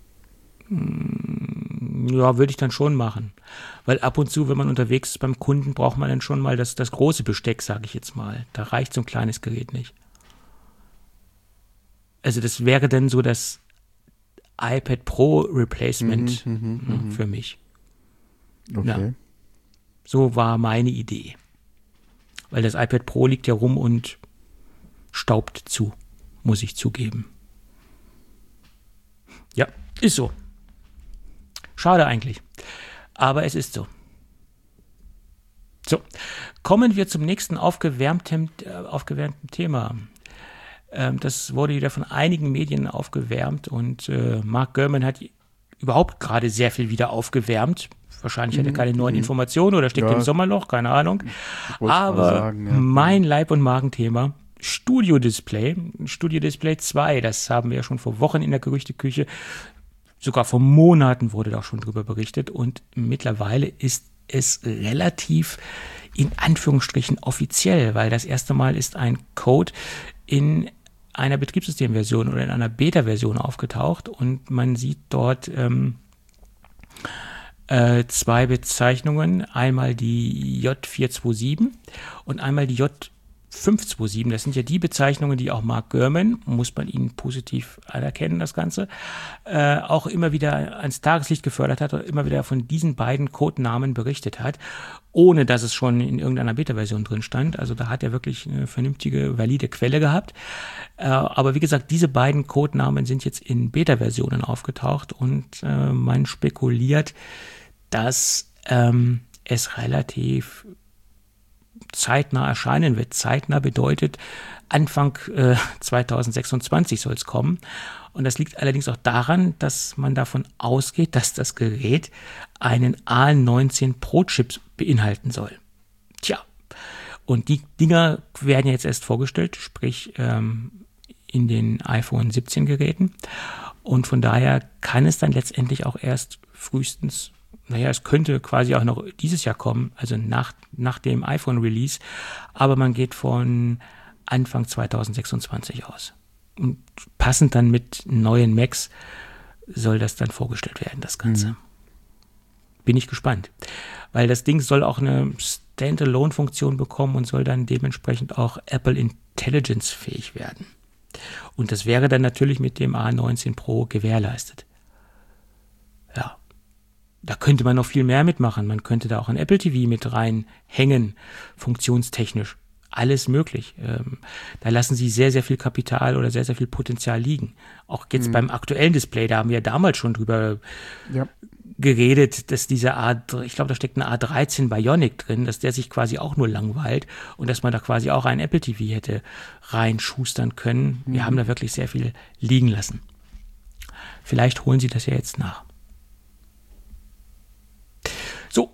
Ja, würde ich dann schon machen. Weil ab und zu, wenn man unterwegs ist beim Kunden, braucht man dann schon mal das große Besteck, sage ich jetzt mal. Da reicht so ein kleines Gerät nicht. Also das wäre dann so das iPad Pro Replacement für mich. Okay. Ja. So war meine Idee. Weil das iPad Pro liegt ja rum und staubt zu, muss ich zugeben. Ja, ist so. Schade eigentlich. Aber es ist so. So, kommen wir zum nächsten aufgewärmten Thema. Das wurde wieder von einigen Medien aufgewärmt und Mark Gurman hat überhaupt gerade sehr viel wieder aufgewärmt. Wahrscheinlich hat er keine neuen Informationen oder steckt im Sommerloch, keine Ahnung. Aber mein Leib- und Magenthema, Studio Display 2, das haben wir ja schon vor Wochen in der Gerüchteküche, sogar vor Monaten wurde da schon drüber berichtet, und mittlerweile ist es relativ in Anführungsstrichen offiziell, weil das erste Mal ist ein Code in einer Betriebssystemversion oder in einer Beta-Version aufgetaucht und man sieht dort zwei Bezeichnungen, einmal die J427 und einmal die J527. Das sind ja die Bezeichnungen, die auch Mark Gurman, muss man ihn positiv anerkennen, das Ganze, auch immer wieder ans Tageslicht gefördert hat und immer wieder von diesen beiden Codenamen berichtet hat, ohne dass es schon in irgendeiner Beta-Version drin stand. Also da hat er wirklich eine vernünftige, valide Quelle gehabt. Aber wie gesagt, diese beiden Codenamen sind jetzt in Beta-Versionen aufgetaucht und man spekuliert, dass es relativ zeitnah erscheinen wird. Zeitnah bedeutet, Anfang 2026 soll es kommen. Und das liegt allerdings auch daran, dass man davon ausgeht, dass das Gerät einen A19 Pro-Chip beinhalten soll. Tja, und die Dinger werden jetzt erst vorgestellt, sprich in den iPhone 17 Geräten. Und von daher kann es dann letztendlich auch erst frühestens, es könnte quasi auch noch dieses Jahr kommen, also nach dem iPhone-Release, aber man geht von Anfang 2026 aus. Und passend dann mit neuen Macs soll das dann vorgestellt werden, das Ganze. Bin ich gespannt. Weil das Ding soll auch eine Standalone-Funktion bekommen und soll dann dementsprechend auch Apple Intelligence fähig werden. Und das wäre dann natürlich mit dem A19 Pro gewährleistet. Ja. Da könnte man noch viel mehr mitmachen. Man könnte da auch ein Apple TV mit reinhängen, funktionstechnisch. Alles möglich. Da lassen sie sehr, sehr viel Kapital oder sehr, sehr viel Potenzial liegen. Auch jetzt beim aktuellen Display, da haben wir ja damals schon drüber geredet, dass dieser ich glaube, da steckt ein A13 Bionic drin, dass der sich quasi auch nur langweilt und dass man da quasi auch ein Apple TV hätte reinschustern können. Wir haben da wirklich sehr viel liegen lassen. Vielleicht holen sie das ja jetzt nach. So,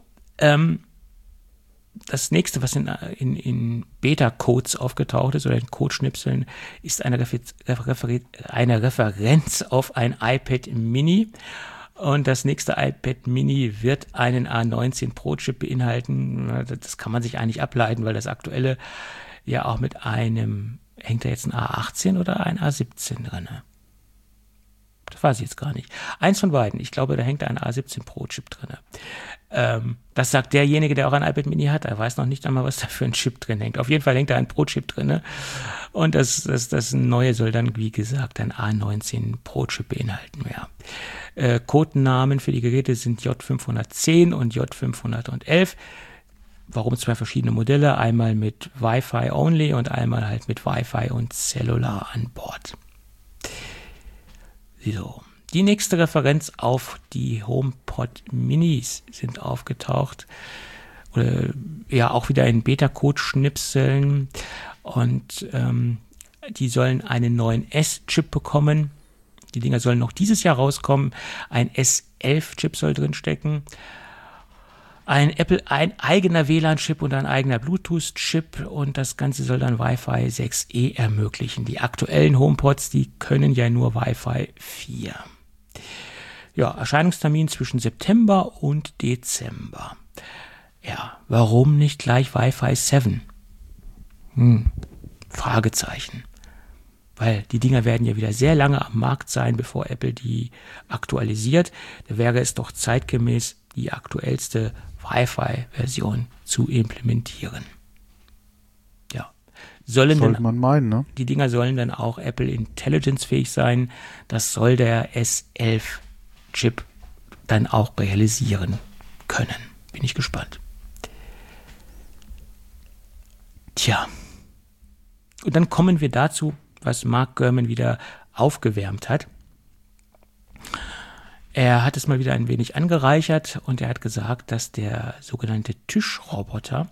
das nächste, was in Beta-Codes aufgetaucht ist oder in Codeschnipseln, ist eine Referenz auf ein iPad Mini. Und das nächste iPad Mini wird einen A19 Pro-Chip beinhalten. Das kann man sich eigentlich ableiten, weil das aktuelle ja auch mit hängt da jetzt ein A18 oder ein A17 drin? Das weiß ich jetzt gar nicht. Eins von beiden. Ich glaube, da hängt ein A17 Pro-Chip drin. Das sagt derjenige, der auch ein iPad Mini hat. Er weiß noch nicht einmal, was da für ein Chip drin hängt. Auf jeden Fall hängt da ein Pro-Chip drin. Und das neue soll dann, wie gesagt, ein A19 Pro-Chip beinhalten. Ja. Codenamen für die Geräte sind J510 und J511. Warum zwei verschiedene Modelle? Einmal mit Wi-Fi only und einmal halt mit Wi-Fi und Cellular an Bord. So. Die nächste Referenz auf die HomePod Minis sind aufgetaucht. Oder ja, auch wieder in Beta-Code-Schnipseln. Und die sollen einen neuen S-Chip bekommen. Die Dinger sollen noch dieses Jahr rauskommen. Ein S11-Chip soll drinstecken. Ein eigener WLAN-Chip und ein eigener Bluetooth-Chip. Und das Ganze soll dann Wi-Fi 6E ermöglichen. Die aktuellen HomePods, die können ja nur Wi-Fi 4. Ja, Erscheinungstermin zwischen September und Dezember. Ja, warum nicht gleich Wi-Fi 7? Fragezeichen. Weil die Dinger werden ja wieder sehr lange am Markt sein, bevor Apple die aktualisiert. Da wäre es doch zeitgemäß, die aktuellste Wi-Fi-Version zu implementieren. Ja. Sollte man meinen, ne? Die Dinger sollen dann auch Apple Intelligence fähig sein. Das soll der S11-Chip dann auch realisieren können. Bin ich gespannt. Tja. Und dann kommen wir dazu, was Mark Gurman wieder aufgewärmt hat. Er hat es mal wieder ein wenig angereichert und er hat gesagt, dass der sogenannte Tischroboter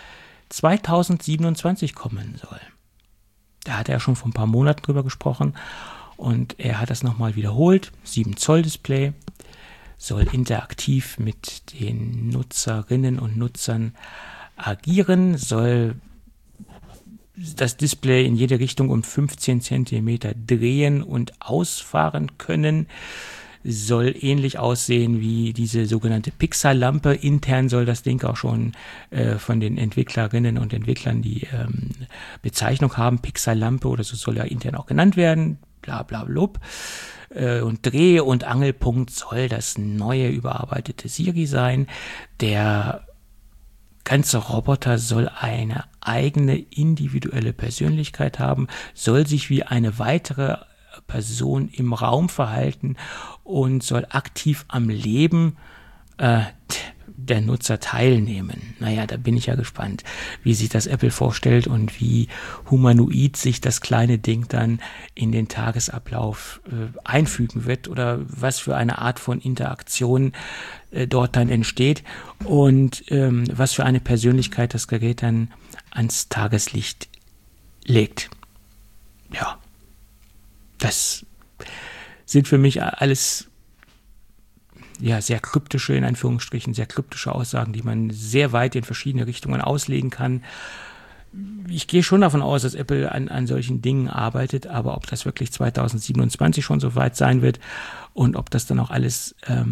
2027 kommen soll. Da hat er schon vor ein paar Monaten drüber gesprochen und er hat das nochmal wiederholt. 7 Zoll Display, soll interaktiv mit den Nutzerinnen und Nutzern agieren, soll das Display in jede Richtung um 15 cm drehen und ausfahren können, soll ähnlich aussehen wie diese sogenannte Pixar-Lampe. Intern soll das Ding auch schon von den Entwicklerinnen und Entwicklern die Bezeichnung haben, Pixar-Lampe oder so soll er intern auch genannt werden, bla bla blub. Und Dreh- und Angelpunkt soll das neue überarbeitete Siri sein. Der ganze Roboter soll eine eigene individuelle Persönlichkeit haben, soll sich wie eine weitere Person im Raum verhalten und soll aktiv am Leben der Nutzer teilnehmen. Naja, da bin ich ja gespannt, wie sich das Apple vorstellt und wie humanoid sich das kleine Ding dann in den Tagesablauf einfügen wird oder was für eine Art von Interaktion dort dann entsteht und was für eine Persönlichkeit das Gerät dann ans Tageslicht legt. Ja, das sind für mich alles ja, sehr kryptische, in Anführungsstrichen, sehr kryptische Aussagen, die man sehr weit in verschiedene Richtungen auslegen kann. Ich gehe schon davon aus, dass Apple an solchen Dingen arbeitet, aber ob das wirklich 2027 schon so weit sein wird und ob das dann auch alles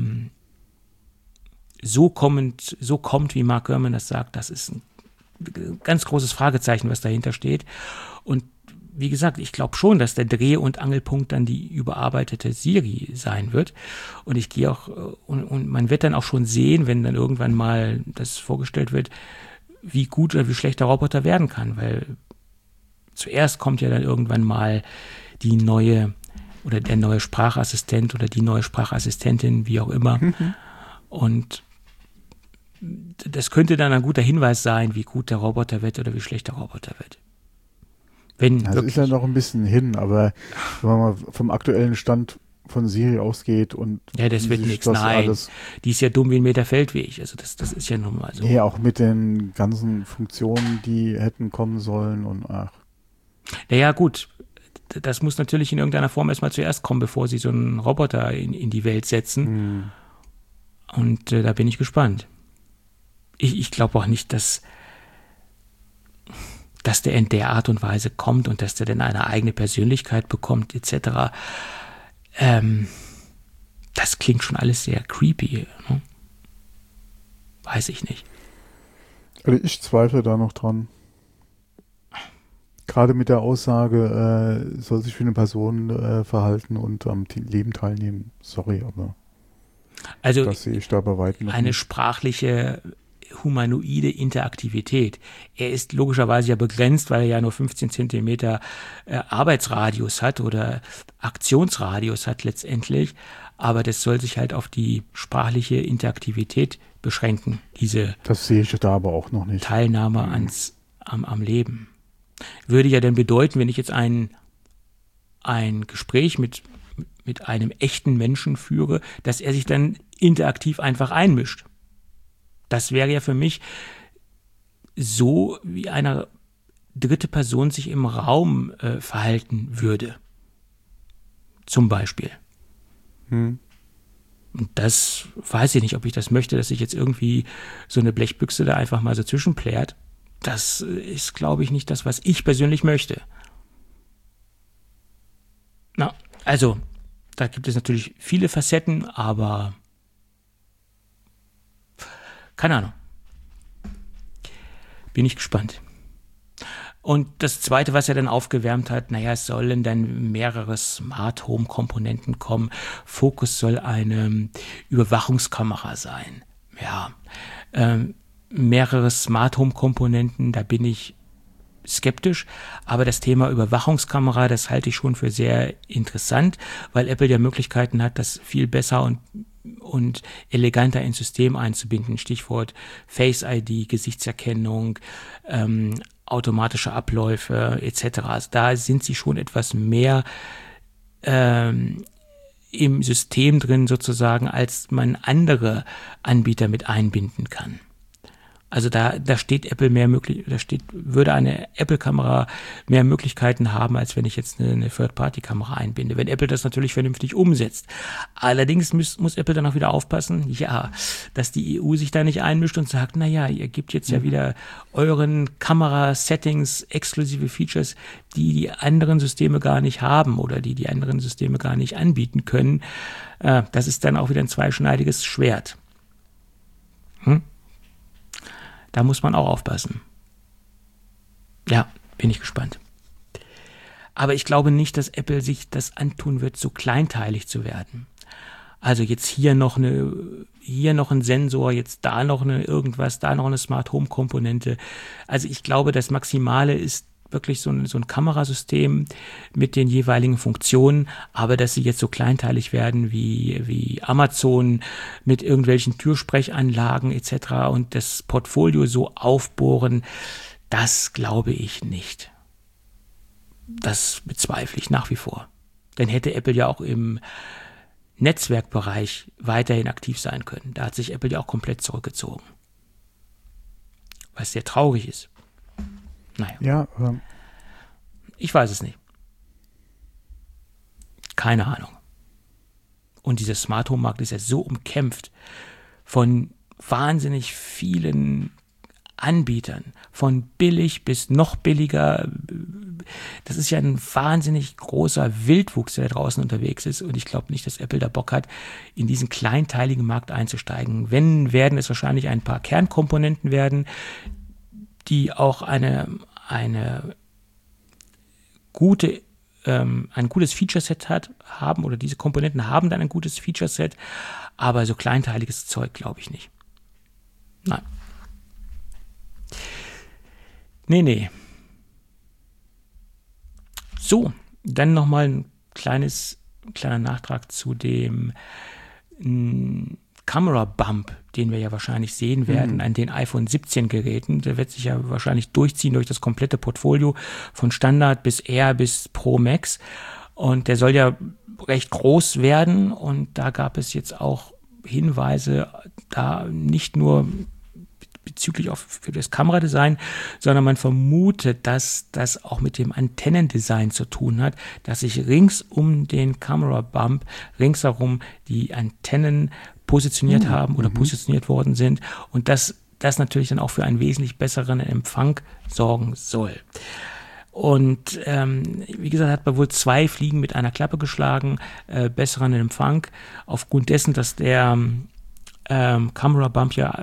so kommt, wie Mark Gurman das sagt, das ist ein ganz großes Fragezeichen, was dahinter steht. Und wie gesagt, ich glaube schon, dass der Dreh- und Angelpunkt dann die überarbeitete Siri sein wird. Und ich gehe auch, und man wird dann auch schon sehen, wenn dann irgendwann mal das vorgestellt wird, wie gut oder wie schlecht der Roboter werden kann. Weil zuerst kommt ja dann irgendwann mal die neue oder der neue Sprachassistent oder die neue Sprachassistentin, wie auch immer. Und das könnte dann ein guter Hinweis sein, wie gut der Roboter wird oder wie schlecht der Roboter wird. Das ist ja noch ein bisschen hin, aber wenn man mal vom aktuellen Stand von Siri ausgeht und ja, das wird nichts, nein. Die ist ja dumm wie ein Meter Feldweg. Also das ist ja nun mal so. Nee, auch mit den ganzen Funktionen, die hätten kommen sollen und ach. Naja, gut. Das muss natürlich in irgendeiner Form erstmal zuerst kommen, bevor sie so einen Roboter in die Welt setzen. Und da bin ich gespannt. Ich glaube auch nicht, dass der in der Art und Weise kommt und dass der dann eine eigene Persönlichkeit bekommt, etc. Das klingt schon alles sehr creepy. Ne? Weiß ich nicht. Also ich zweifle da noch dran. Gerade mit der Aussage, soll sich wie eine Person verhalten und am Leben teilnehmen. Sorry, aber also das sehe ich da bei weitem noch eine nicht. Sprachliche humanoide Interaktivität. Er ist logischerweise ja begrenzt, weil er ja nur 15 Zentimeter Arbeitsradius hat oder Aktionsradius hat letztendlich. Aber das soll sich halt auf die sprachliche Interaktivität beschränken, diese Das sehe ich da aber auch noch nicht. Teilnahme am Leben. Würde ja dann bedeuten, wenn ich jetzt ein Gespräch mit einem echten Menschen führe, dass er sich dann interaktiv einfach einmischt. Das wäre ja für mich so, wie eine dritte Person sich im Raum verhalten würde. Zum Beispiel. Und das weiß ich nicht, ob ich das möchte, dass sich jetzt irgendwie so eine Blechbüchse da einfach mal so zwischenplärt. Das ist, glaube ich, nicht das, was ich persönlich möchte. Na, also, da gibt es natürlich viele Facetten, aber keine Ahnung. Bin ich gespannt. Und das Zweite, was er dann aufgewärmt hat, naja, es sollen dann mehrere Smart Home Komponenten kommen. Focus soll eine Überwachungskamera sein. Ja, mehrere Smart Home Komponenten, da bin ich skeptisch, aber das Thema Überwachungskamera, das halte ich schon für sehr interessant, weil Apple ja Möglichkeiten hat, das viel besser und eleganter ins System einzubinden. Stichwort Face ID, Gesichtserkennung, automatische Abläufe etc. Also da sind sie schon etwas mehr im System drin sozusagen, als man andere Anbieter mit einbinden kann. Also da steht Apple würde eine Apple-Kamera mehr Möglichkeiten haben, als wenn ich jetzt eine Third-Party-Kamera einbinde. Wenn Apple das natürlich vernünftig umsetzt. Allerdings muss Apple dann auch wieder aufpassen, ja, dass die EU sich da nicht einmischt und sagt, naja, ihr gebt jetzt ja wieder euren Kamera-Settings exklusive Features, die anderen Systeme gar nicht haben oder die anderen Systeme gar nicht anbieten können. Das ist dann auch wieder ein zweischneidiges Schwert. Da muss man auch aufpassen. Ja, bin ich gespannt. Aber ich glaube nicht, dass Apple sich das antun wird, so kleinteilig zu werden. Also jetzt hier noch ein Sensor, jetzt da noch irgendwas, da noch eine Smart Home Komponente. Also ich glaube, das Maximale ist wirklich so ein Kamerasystem mit den jeweiligen Funktionen, aber dass sie jetzt so kleinteilig werden wie Amazon mit irgendwelchen Türsprechanlagen etc. und das Portfolio so aufbohren, das glaube ich nicht. Das bezweifle ich nach wie vor. Denn hätte Apple ja auch im Netzwerkbereich weiterhin aktiv sein können. Da hat sich Apple ja auch komplett zurückgezogen. Was sehr traurig ist. Naja. Ja, ich weiß es nicht. Keine Ahnung. Und dieser Smart Home Markt ist ja so umkämpft von wahnsinnig vielen Anbietern, von billig bis noch billiger. Das ist ja ein wahnsinnig großer Wildwuchs, der da draußen unterwegs ist. Und ich glaube nicht, dass Apple da Bock hat, in diesen kleinteiligen Markt einzusteigen. Wenn, werden es wahrscheinlich ein paar Kernkomponenten werden, die auch eine ein gutes Feature-Set haben oder diese Komponenten haben dann ein gutes Feature-Set, aber so kleinteiliges Zeug glaube ich nicht. Nein. Nee. So, dann nochmal ein kleiner Nachtrag zu dem Camera Bump, den wir ja wahrscheinlich sehen werden an den iPhone 17 Geräten. Der wird sich ja wahrscheinlich durchziehen durch das komplette Portfolio von Standard bis Air bis Pro Max. Und der soll ja recht groß werden. Und da gab es jetzt auch Hinweise, da nicht nur bezüglich für das Kameradesign, sondern man vermutet, dass das auch mit dem Antennendesign zu tun hat, dass sich rings um den Camera Bump ringsherum die Antennen positioniert haben oder positioniert worden sind und dass das natürlich dann auch für einen wesentlich besseren Empfang sorgen soll. Und wie gesagt, hat man wohl 2 Fliegen mit einer Klappe geschlagen, besseren Empfang, aufgrund dessen, dass der Camera Bump ja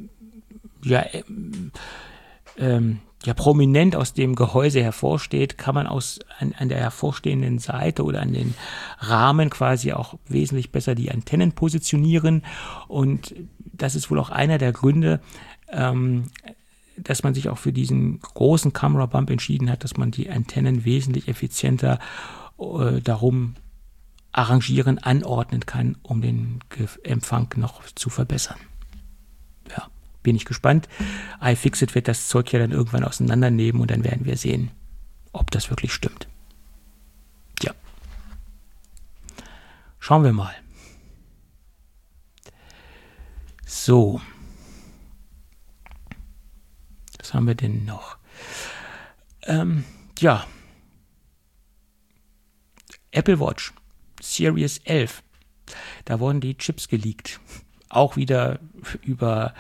prominent aus dem Gehäuse hervorsteht, kann man an der hervorstehenden Seite oder an den Rahmen quasi auch wesentlich besser die Antennen positionieren. Und das ist wohl auch einer der Gründe, dass man sich auch für diesen großen Camera Bump entschieden hat, dass man die Antennen wesentlich effizienter darum arrangieren, anordnen kann, um den Empfang noch zu verbessern. Ja. Bin ich gespannt. iFixit wird das Zeug ja dann irgendwann auseinandernehmen und dann werden wir sehen, ob das wirklich stimmt. Ja. Schauen wir mal. So. Was haben wir denn noch? Apple Watch Series 11. Da wurden die Chips geleakt. Auch wieder über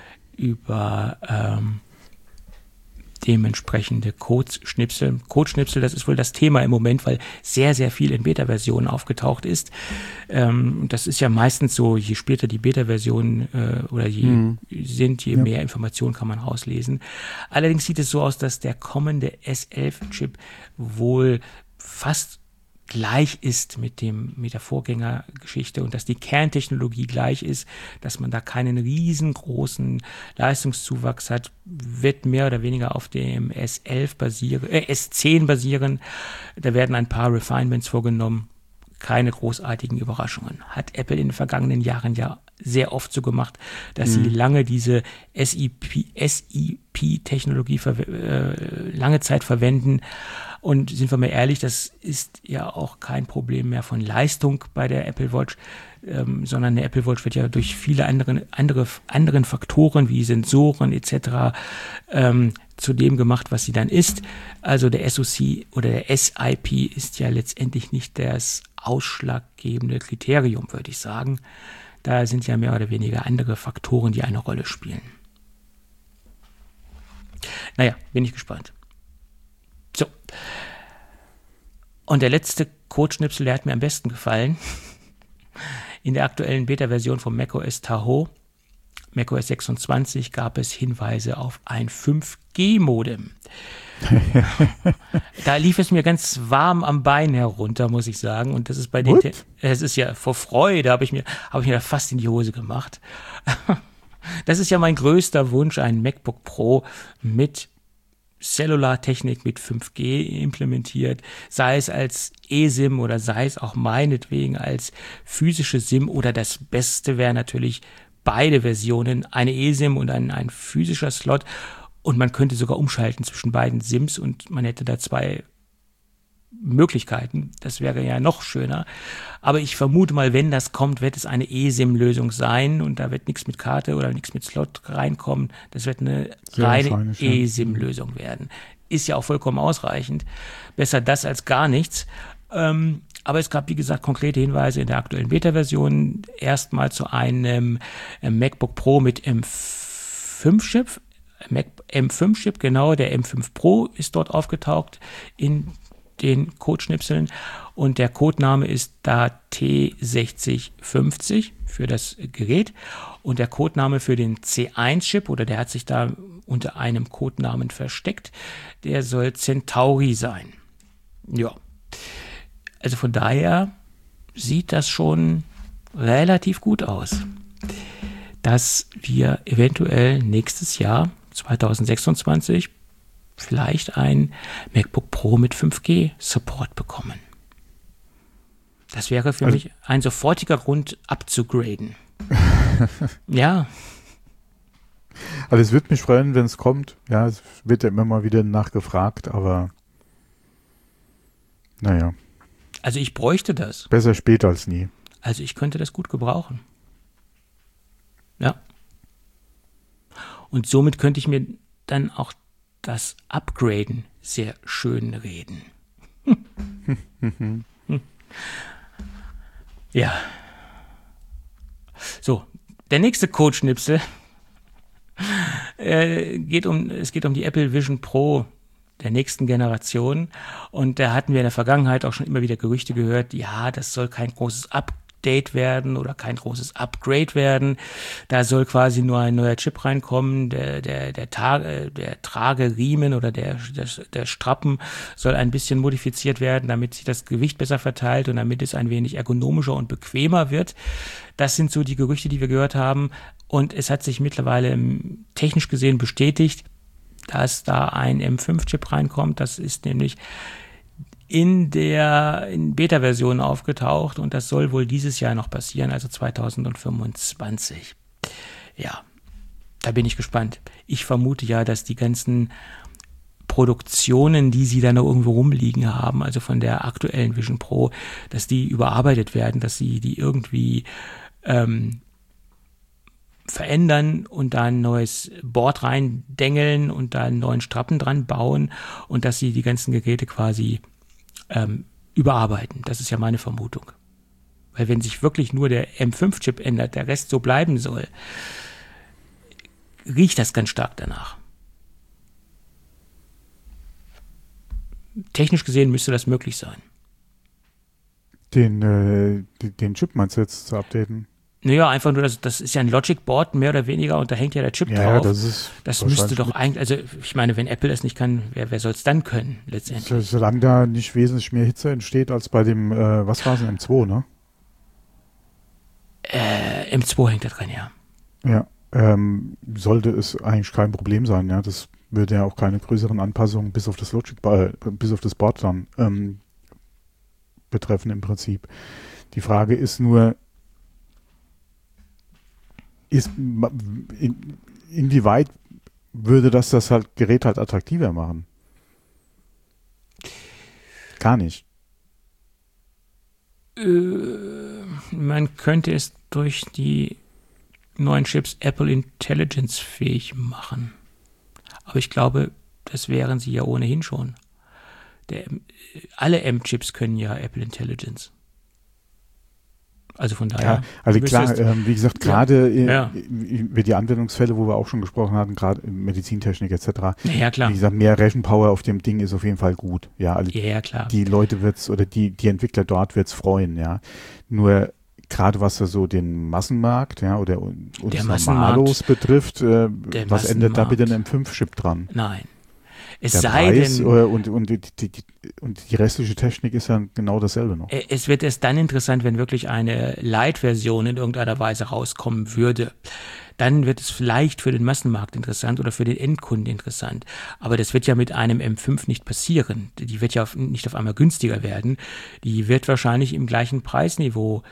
dementsprechende Codeschnipsel. Codeschnipsel, das ist wohl das Thema im Moment, weil sehr, sehr viel in Beta-Versionen aufgetaucht ist. Das ist ja meistens so, je später die Beta-Versionen je mehr Informationen kann man rauslesen. Allerdings sieht es so aus, dass der kommende S11-Chip wohl fast gleich ist mit der Vorgängergeschichte und dass die Kerntechnologie gleich ist, dass man da keinen riesengroßen Leistungszuwachs hat, wird mehr oder weniger auf dem S10 basieren. Da werden ein paar Refinements vorgenommen, keine großartigen Überraschungen. Hat Apple in den vergangenen Jahren ja sehr oft so gemacht, dass sie lange diese SiP-Technologie lange Zeit verwenden. Und sind wir mal ehrlich, das ist ja auch kein Problem mehr von Leistung bei der Apple Watch, sondern der Apple Watch wird ja durch viele anderen Faktoren wie Sensoren etc. Zu dem gemacht, was sie dann ist. Also der SoC oder der SiP ist ja letztendlich nicht das ausschlaggebende Kriterium, würde ich sagen. Da sind ja mehr oder weniger andere Faktoren, die eine Rolle spielen. Naja, bin ich gespannt. So. Und der letzte Codeschnipsel, der hat mir am besten gefallen. In der aktuellen Beta-Version von macOS Tahoe, macOS 26, gab es Hinweise auf ein 5G-Modem. Da lief es mir ganz warm am Bein herunter, muss ich sagen. Und das ist bei den, es ist ja vor Freude, habe ich mir da fast in die Hose gemacht. Das ist ja mein größter Wunsch, ein MacBook Pro mit Cellular-Technik mit 5G implementiert, sei es als eSIM oder sei es auch meinetwegen als physische SIM oder das Beste wäre natürlich beide Versionen, eine eSIM und ein physischer Slot und man könnte sogar umschalten zwischen beiden SIMs und man hätte da 2 Möglichkeiten. Das wäre ja noch schöner. Aber ich vermute mal, wenn das kommt, wird es eine eSIM-Lösung sein und da wird nichts mit Karte oder nichts mit Slot reinkommen. Das wird eine reine eSIM-Lösung werden. Ist ja auch vollkommen ausreichend. Besser das als gar nichts. Aber es gab, wie gesagt, konkrete Hinweise in der aktuellen Beta-Version. Erstmal zu einem MacBook Pro mit M5-Chip. M5-Chip, genau, der M5 Pro ist dort aufgetaucht in den Codeschnipseln und der Codename ist da T6050 für das Gerät und der Codename für den C1-Chip oder der hat sich da unter einem Codenamen versteckt, der soll Centauri sein. Ja. Also von daher sieht das schon relativ gut aus, dass wir eventuell nächstes Jahr, 2026, vielleicht ein MacBook Pro mit 5G-Support bekommen. Das wäre für mich ein sofortiger Grund, abzugraden. Ja. Also es würde mich freuen, wenn es kommt. Ja, es wird ja immer mal wieder nachgefragt, aber naja. Also ich bräuchte das. Besser spät als nie. Also ich könnte das gut gebrauchen. Ja. Und somit könnte ich mir dann auch das Upgraden sehr schön reden. Ja. So, der nächste Codeschnipsel es geht um die Apple Vision Pro der nächsten Generation. Und da hatten wir in der Vergangenheit auch schon immer wieder Gerüchte gehört, ja, das soll kein großes Update werden oder kein großes Upgrade werden. Da soll quasi nur ein neuer Chip reinkommen. Der Trageriemen oder der Strappen soll ein bisschen modifiziert werden, damit sich das Gewicht besser verteilt und damit es ein wenig ergonomischer und bequemer wird. Das sind so die Gerüchte, die wir gehört haben. Und es hat sich mittlerweile technisch gesehen bestätigt, dass da ein M5-Chip reinkommt. Das ist nämlich in Beta-Version aufgetaucht und das soll wohl dieses Jahr noch passieren, also 2025. Ja, da bin ich gespannt. Ich vermute ja, dass die ganzen Produktionen, die sie da noch irgendwo rumliegen haben, also von der aktuellen Vision Pro, dass die überarbeitet werden, dass sie die irgendwie verändern und da ein neues Board reindengeln und da einen neuen Strappen dran bauen und dass sie die ganzen Geräte quasi überarbeiten. Das ist ja meine Vermutung. Weil wenn sich wirklich nur der M5-Chip ändert, der Rest so bleiben soll, riecht das ganz stark danach. Technisch gesehen müsste das möglich sein. Den Chip meinst du jetzt zu updaten? Naja, einfach nur, das ist ja ein Logic-Board, mehr oder weniger, und da hängt ja der Chip drauf. Das müsste doch eigentlich, also ich meine, wenn Apple es nicht kann, wer soll es dann können, letztendlich? Solange da nicht wesentlich mehr Hitze entsteht als bei dem, was war es, M2, ne? M2 hängt da drin, ja. Ja, sollte es eigentlich kein Problem sein, ja. Das würde ja auch keine größeren Anpassungen bis auf das Board dann betreffen im Prinzip. Die Frage ist nur, inwieweit würde das Gerät halt attraktiver machen? Gar nicht. Man könnte es durch die neuen Chips Apple Intelligence fähig machen. Aber ich glaube, das wären sie ja ohnehin schon. Alle M-Chips können ja Apple Intelligence. Also von daher. Ja, also klar, wie gesagt, gerade über die Anwendungsfälle, wo wir auch schon gesprochen hatten, gerade Medizintechnik etc. Ja, klar. Wie gesagt, mehr Rechenpower auf dem Ding ist auf jeden Fall gut. Ja, also klar. Die Leute wird's oder die Entwickler dort wird's freuen, ja. Nur gerade was so den Massenmarkt, ja, oder uns Normalos betrifft, was ändert da bitte ein M5-Chip dran? Nein. Es der sei Preis denn, und die restliche Technik ist dann genau dasselbe noch. Es wird erst dann interessant, wenn wirklich eine Light-Version in irgendeiner Weise rauskommen würde. Dann wird es vielleicht für den Massenmarkt interessant oder für den Endkunden interessant. Aber das wird ja mit einem M5 nicht passieren. Die wird ja nicht auf einmal günstiger werden. Die wird wahrscheinlich im gleichen Preisniveau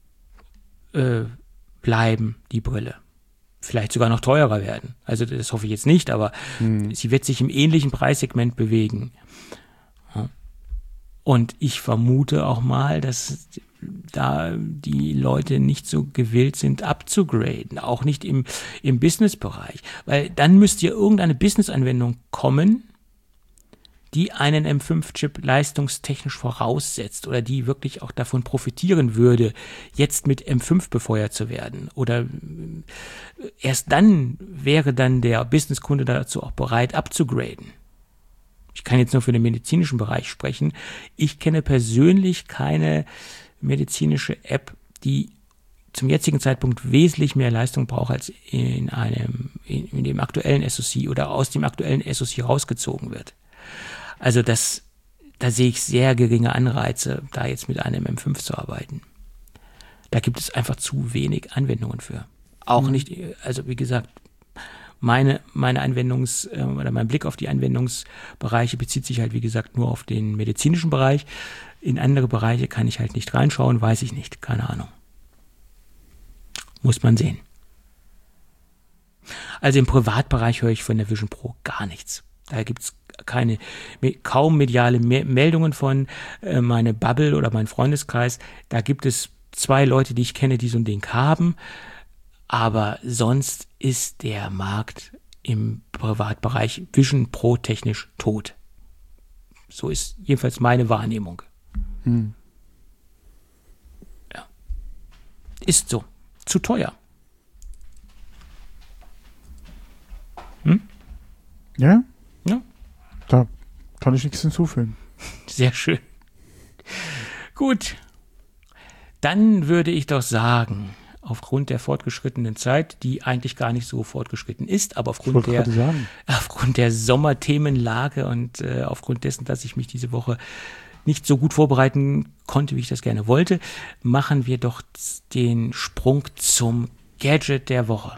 bleiben, die Brille. Vielleicht sogar noch teurer werden. Also das hoffe ich jetzt nicht, aber sie wird sich im ähnlichen Preissegment bewegen. Ja. Und ich vermute auch mal, dass da die Leute nicht so gewillt sind, abzugraden, auch nicht im Business-Bereich. Weil dann müsste ja irgendeine Business-Anwendung kommen, die einen M5-Chip leistungstechnisch voraussetzt oder die wirklich auch davon profitieren würde, jetzt mit M5 befeuert zu werden. Oder erst dann wäre dann der Businesskunde dazu auch bereit, abzugraden. Ich kann jetzt nur für den medizinischen Bereich sprechen. Ich kenne persönlich keine medizinische App, die zum jetzigen Zeitpunkt wesentlich mehr Leistung braucht, als in dem aktuellen SoC oder aus dem aktuellen SoC rausgezogen wird. Also das da sehe ich sehr geringe Anreize, da jetzt mit einem M5 zu arbeiten. Da gibt es einfach zu wenig Anwendungen für. Auch nicht, also wie gesagt, meine oder mein Blick auf die Anwendungsbereiche bezieht sich halt, wie gesagt, nur auf den medizinischen Bereich. In andere Bereiche kann ich halt nicht reinschauen, weiß ich nicht, keine Ahnung. Muss man sehen. Also im Privatbereich höre ich von der Vision Pro gar nichts. Da gibt es kaum mediale Meldungen von. Meine Bubble oder mein Freundeskreis, da gibt es 2 Leute, die ich kenne, die so ein Ding haben. Aber sonst ist der Markt im Privatbereich Vision Pro technisch tot. So ist jedenfalls meine Wahrnehmung. Ja. Ist so. Zu teuer. Ja? Ja. Da kann ich nichts hinzufügen. Sehr schön. Gut. Dann würde ich doch sagen, aufgrund der fortgeschrittenen Zeit, die eigentlich gar nicht so fortgeschritten ist, aber aufgrund der Sommerthemenlage und aufgrund dessen, dass ich mich diese Woche nicht so gut vorbereiten konnte, wie ich das gerne wollte, machen wir doch den Sprung zum Gadget der Woche.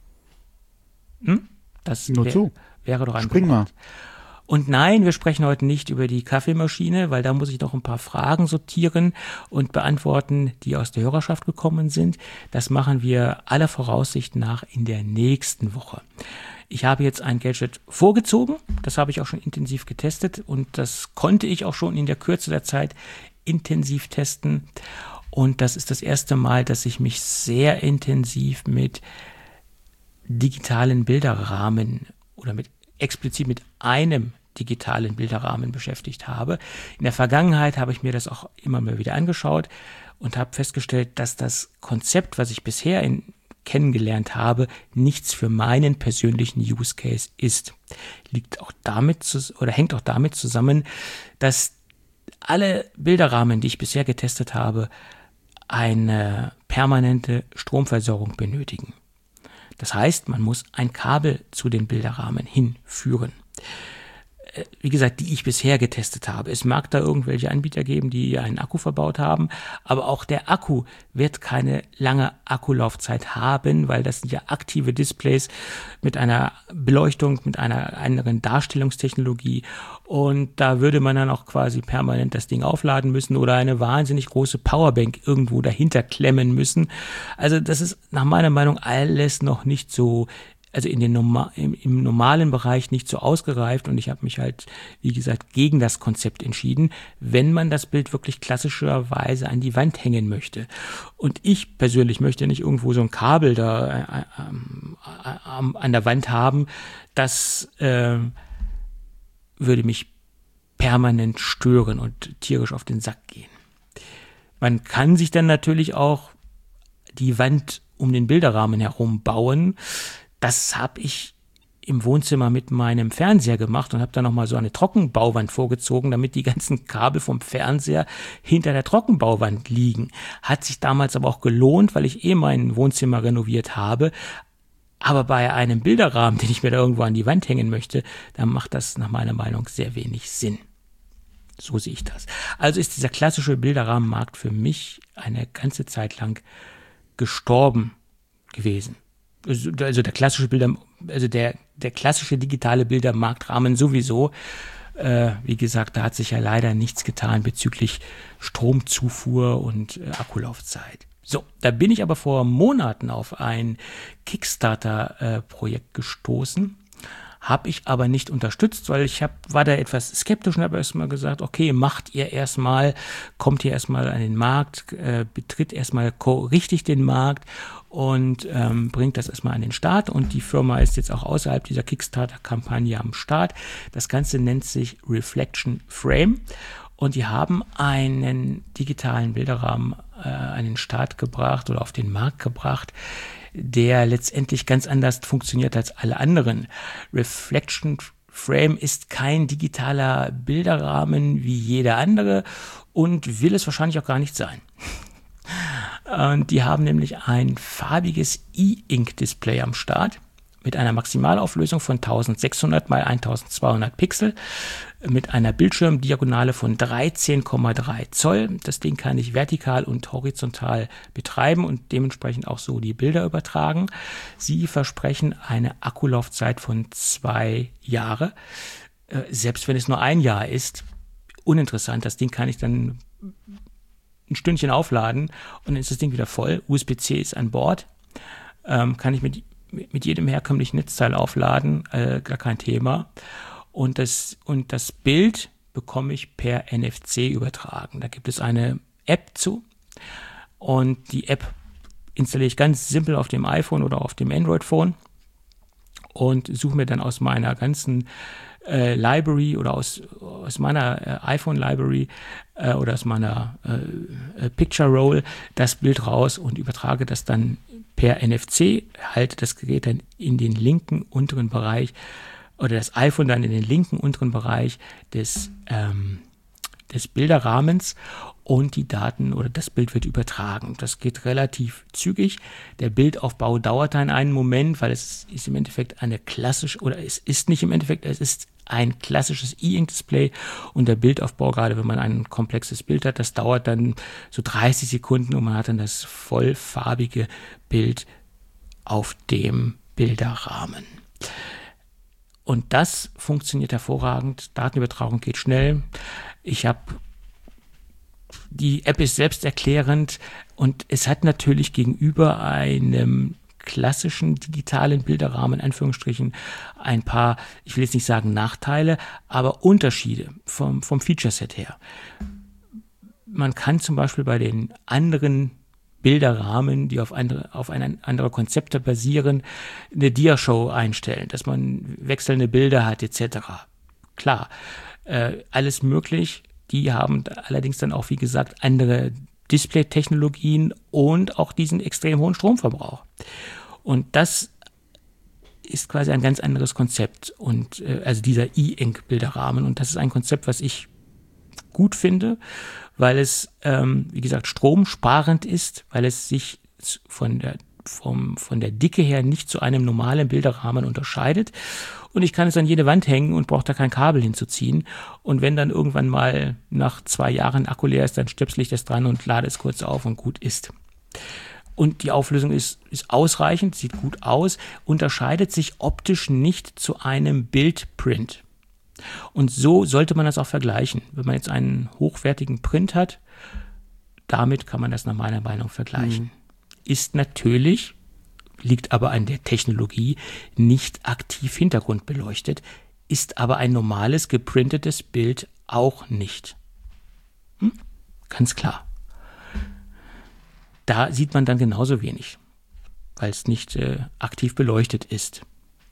Das wäre doch ein Spring mal. Und nein, wir sprechen heute nicht über die Kaffeemaschine, weil da muss ich noch ein paar Fragen sortieren und beantworten, die aus der Hörerschaft gekommen sind. Das machen wir aller Voraussicht nach in der nächsten Woche. Ich habe jetzt ein Gadget vorgezogen, das habe ich auch schon intensiv getestet und das konnte ich auch schon in der Kürze der Zeit intensiv testen. Und das ist das erste Mal, dass ich mich sehr intensiv mit digitalen Bilderrahmen oder explizit mit einem digitalen Bilderrahmen beschäftigt habe. In der Vergangenheit habe ich mir das auch immer mal wieder angeschaut und habe festgestellt, dass das Konzept, was ich bisher kennengelernt habe, nichts für meinen persönlichen Use Case ist. Hängt auch damit zusammen, dass alle Bilderrahmen, die ich bisher getestet habe, eine permanente Stromversorgung benötigen. Das heißt, man muss ein Kabel zu den Bilderrahmen hinführen. Wie gesagt, die ich bisher getestet habe. Es mag da irgendwelche Anbieter geben, die einen Akku verbaut haben, aber auch der Akku wird keine lange Akkulaufzeit haben, weil das sind ja aktive Displays mit einer Beleuchtung, mit einer anderen Darstellungstechnologie und da würde man dann auch quasi permanent das Ding aufladen müssen oder eine wahnsinnig große Powerbank irgendwo dahinter klemmen müssen. Also das ist nach meiner Meinung alles noch nicht so, also im normalen Bereich nicht so ausgereift und ich habe mich halt, wie gesagt, gegen das Konzept entschieden, wenn man das Bild wirklich klassischerweise an die Wand hängen möchte. Und ich persönlich möchte nicht irgendwo so ein Kabel da an der Wand haben, das würde mich permanent stören und tierisch auf den Sack gehen. Man kann sich dann natürlich auch die Wand um den Bilderrahmen herum bauen. Das habe ich im Wohnzimmer mit meinem Fernseher gemacht und habe dann nochmal so eine Trockenbauwand vorgezogen, damit die ganzen Kabel vom Fernseher hinter der Trockenbauwand liegen. Hat sich damals aber auch gelohnt, weil ich mein Wohnzimmer renoviert habe. Aber bei einem Bilderrahmen, den ich mir da irgendwo an die Wand hängen möchte, dann macht das nach meiner Meinung sehr wenig Sinn. So sehe ich das. Also ist dieser klassische Bilderrahmenmarkt für mich eine ganze Zeit lang gestorben gewesen. Also der klassische der klassische digitale Bildermarktrahmen sowieso. Wie gesagt, da hat sich ja leider nichts getan bezüglich Stromzufuhr und Akkulaufzeit. So, da bin ich aber vor Monaten auf ein Kickstarter-Projekt gestoßen. Habe ich aber nicht unterstützt, weil war da etwas skeptisch und habe erstmal gesagt, okay, kommt ihr erstmal an den Markt, betritt erstmal richtig den Markt und bringt das erstmal an den Start. Und die Firma ist jetzt auch außerhalb dieser Kickstarter-Kampagne am Start. Das Ganze nennt sich Reflection Frame und die haben einen digitalen Bilderrahmen an den Start gebracht oder auf den Markt gebracht, der letztendlich ganz anders funktioniert als alle anderen. Reflection Frame ist kein digitaler Bilderrahmen wie jeder andere und will es wahrscheinlich auch gar nicht sein. Und die haben nämlich ein farbiges E-Ink-Display am Start mit einer Maximalauflösung von 1600 mal 1200 Pixel, mit einer Bildschirmdiagonale von 13,3 Zoll. Das Ding kann ich vertikal und horizontal betreiben und dementsprechend auch so die Bilder übertragen. Sie versprechen eine Akkulaufzeit von 2 Jahre. Selbst wenn es nur 1 Jahr ist, uninteressant. Das Ding kann ich dann ein Stündchen aufladen und dann ist das Ding wieder voll. USB-C ist an Bord. Kann ich mit jedem herkömmlichen Netzteil aufladen, gar kein Thema. Und das Bild bekomme ich per NFC übertragen. Da gibt es eine App zu und die App installiere ich ganz simpel auf dem iPhone oder auf dem Android-Phone und suche mir dann aus meiner ganzen Library oder aus meiner iPhone-Library oder aus meiner Picture Roll das Bild raus und übertrage das dann per NFC, halte das Gerät dann in den linken unteren Bereich oder das iPhone dann in den linken unteren Bereich des Bilderrahmens und die Daten oder das Bild wird übertragen. Das geht relativ zügig. Der Bildaufbau dauert dann einen Moment, weil es ist im Endeffekt es ist ein klassisches E-Ink-Display und der Bildaufbau, gerade wenn man ein komplexes Bild hat, das dauert dann so 30 Sekunden und man hat dann das vollfarbige Bild auf dem Bilderrahmen. Und das funktioniert hervorragend. Datenübertragung geht schnell. Die App ist selbsterklärend und es hat natürlich gegenüber einem klassischen digitalen Bilderrahmen, in Anführungsstrichen, ein paar, ich will jetzt nicht sagen Nachteile, aber Unterschiede vom Feature-Set her. Man kann zum Beispiel bei den anderen Bilderrahmen, die auf andere Konzepte basieren, eine Diashow einstellen, dass man wechselnde Bilder hat etc. Klar, alles möglich. Die haben allerdings dann auch, wie gesagt, andere Display-Technologien und auch diesen extrem hohen Stromverbrauch. Und das ist quasi ein ganz anderes Konzept. Und also dieser E-Ink-Bilderrahmen. Und das ist ein Konzept, was ich gut finde, weil es, wie gesagt, stromsparend ist, weil es sich von der Dicke her nicht zu einem normalen Bilderrahmen unterscheidet. Und ich kann es an jede Wand hängen und brauche da kein Kabel hinzuziehen. Und wenn dann irgendwann mal nach 2 Jahren Akku leer ist, dann stöpsel ich das dran und lade es kurz auf und gut ist. Und die Auflösung ist ausreichend, sieht gut aus, unterscheidet sich optisch nicht zu einem Bildprint. Und so sollte man das auch vergleichen. Wenn man jetzt einen hochwertigen Print hat, damit kann man das nach meiner Meinung vergleichen. Ist natürlich, liegt aber an der Technologie, nicht aktiv hintergrundbeleuchtet, ist aber ein normales geprintetes Bild auch nicht. Ganz klar. Da sieht man dann genauso wenig, weil es nicht aktiv beleuchtet ist.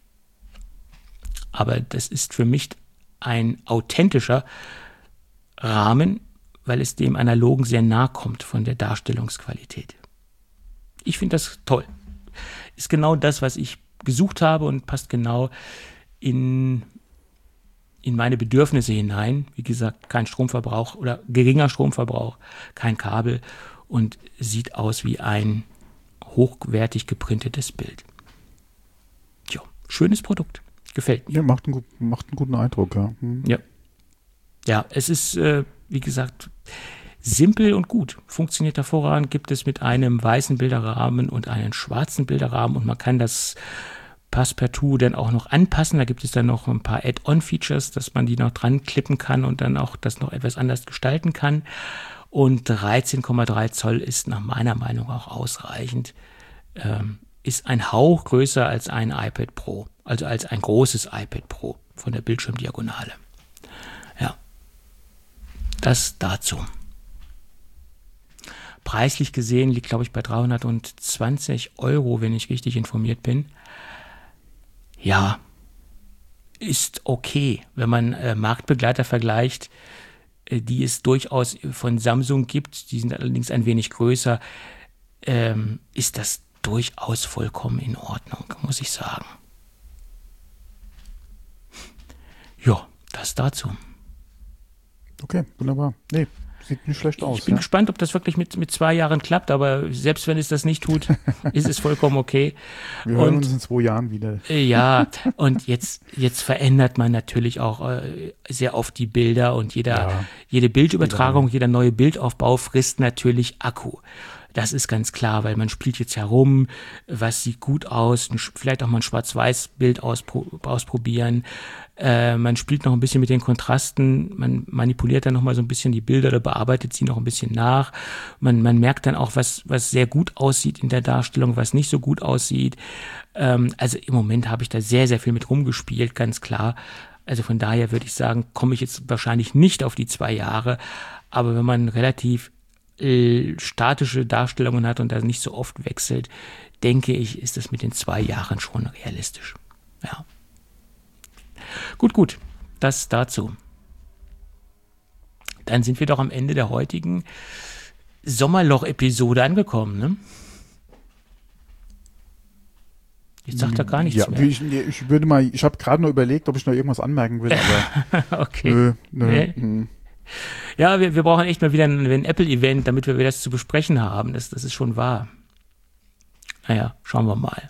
Aber das ist für mich ein authentischer Rahmen, weil es dem Analogen sehr nahe kommt von der Darstellungsqualität. Ich finde das toll. Ist genau das, was ich gesucht habe und passt genau in meine Bedürfnisse hinein. Wie gesagt, kein Stromverbrauch oder geringer Stromverbrauch, kein Kabel und sieht aus wie ein hochwertig geprintetes Bild. Ja, schönes Produkt. Gefällt mir. Ja, macht einen guten Eindruck, ja. Ja, es ist, wie gesagt, simpel und gut. Funktioniert hervorragend. Gibt es mit einem weißen Bilderrahmen und einem schwarzen Bilderrahmen und man kann das Passepartout dann auch noch anpassen. Da gibt es dann noch ein paar Add-on-Features, dass man die noch dran klippen kann und dann auch das noch etwas anders gestalten kann. Und 13,3 Zoll ist nach meiner Meinung auch ausreichend. Ist ein Hauch größer als ein iPad Pro, also als ein großes iPad Pro von der Bildschirmdiagonale. Ja, das dazu. Preislich gesehen liegt, glaube ich, bei 320 €, wenn ich richtig informiert bin. Ja, ist okay, wenn man Marktbegleiter vergleicht, die es durchaus von Samsung gibt, die sind allerdings ein wenig größer, ist das durchaus vollkommen in Ordnung, muss ich sagen. Ja, das dazu. Okay, wunderbar. Nee, sieht nicht schlecht aus. Ich bin gespannt, ob das wirklich mit 2 Jahren klappt, aber selbst wenn es das nicht tut, ist es vollkommen okay. Wir hören uns in 2 Jahren wieder. Ja, und jetzt verändert man natürlich auch sehr oft die Bilder und jede Bildübertragung, jeder neue Bildaufbau frisst natürlich Akku. Das ist ganz klar, weil man spielt jetzt herum, was sieht gut aus, vielleicht auch mal ein Schwarz-Weiß-Bild ausprobieren. Man spielt noch ein bisschen mit den Kontrasten, man manipuliert dann noch mal so ein bisschen die Bilder oder bearbeitet sie noch ein bisschen nach. Man merkt dann auch, was sehr gut aussieht in der Darstellung, was nicht so gut aussieht. Also im Moment habe ich da sehr, sehr viel mit rumgespielt, ganz klar. Also von daher würde ich sagen, komme ich jetzt wahrscheinlich nicht auf die 2 Jahre, aber wenn man relativ statische Darstellungen hat und da nicht so oft wechselt, denke ich, ist das mit den 2 Jahren schon realistisch. Ja. Gut, das dazu. Dann sind wir doch am Ende der heutigen Sommerloch-Episode angekommen, ne? Jetzt sagt er gar nichts mehr. Ich habe gerade noch überlegt, ob ich noch irgendwas anmerken will, aber okay. Nö. Ja, wir brauchen echt mal wieder ein Apple-Event, damit wir das zu besprechen haben. Das ist schon wahr. Naja, schauen wir mal.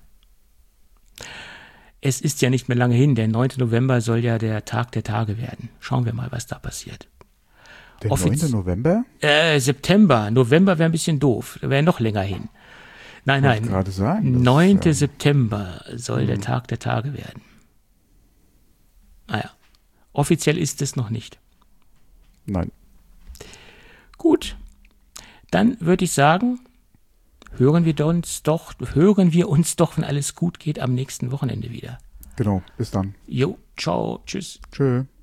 Es ist ja nicht mehr lange hin. Der 9. November soll ja der Tag der Tage werden. Schauen wir mal, was da passiert. Der 9. November? September. November wäre ein bisschen doof. Wäre noch länger hin. Nein. Gerade sagen, 9. September soll der Tag der Tage werden. Naja, offiziell ist es noch nicht. Nein. Gut, dann würde ich sagen, hören wir uns doch, wenn alles gut geht, am nächsten Wochenende wieder. Genau, bis dann. Jo, ciao, tschüss. Tschö.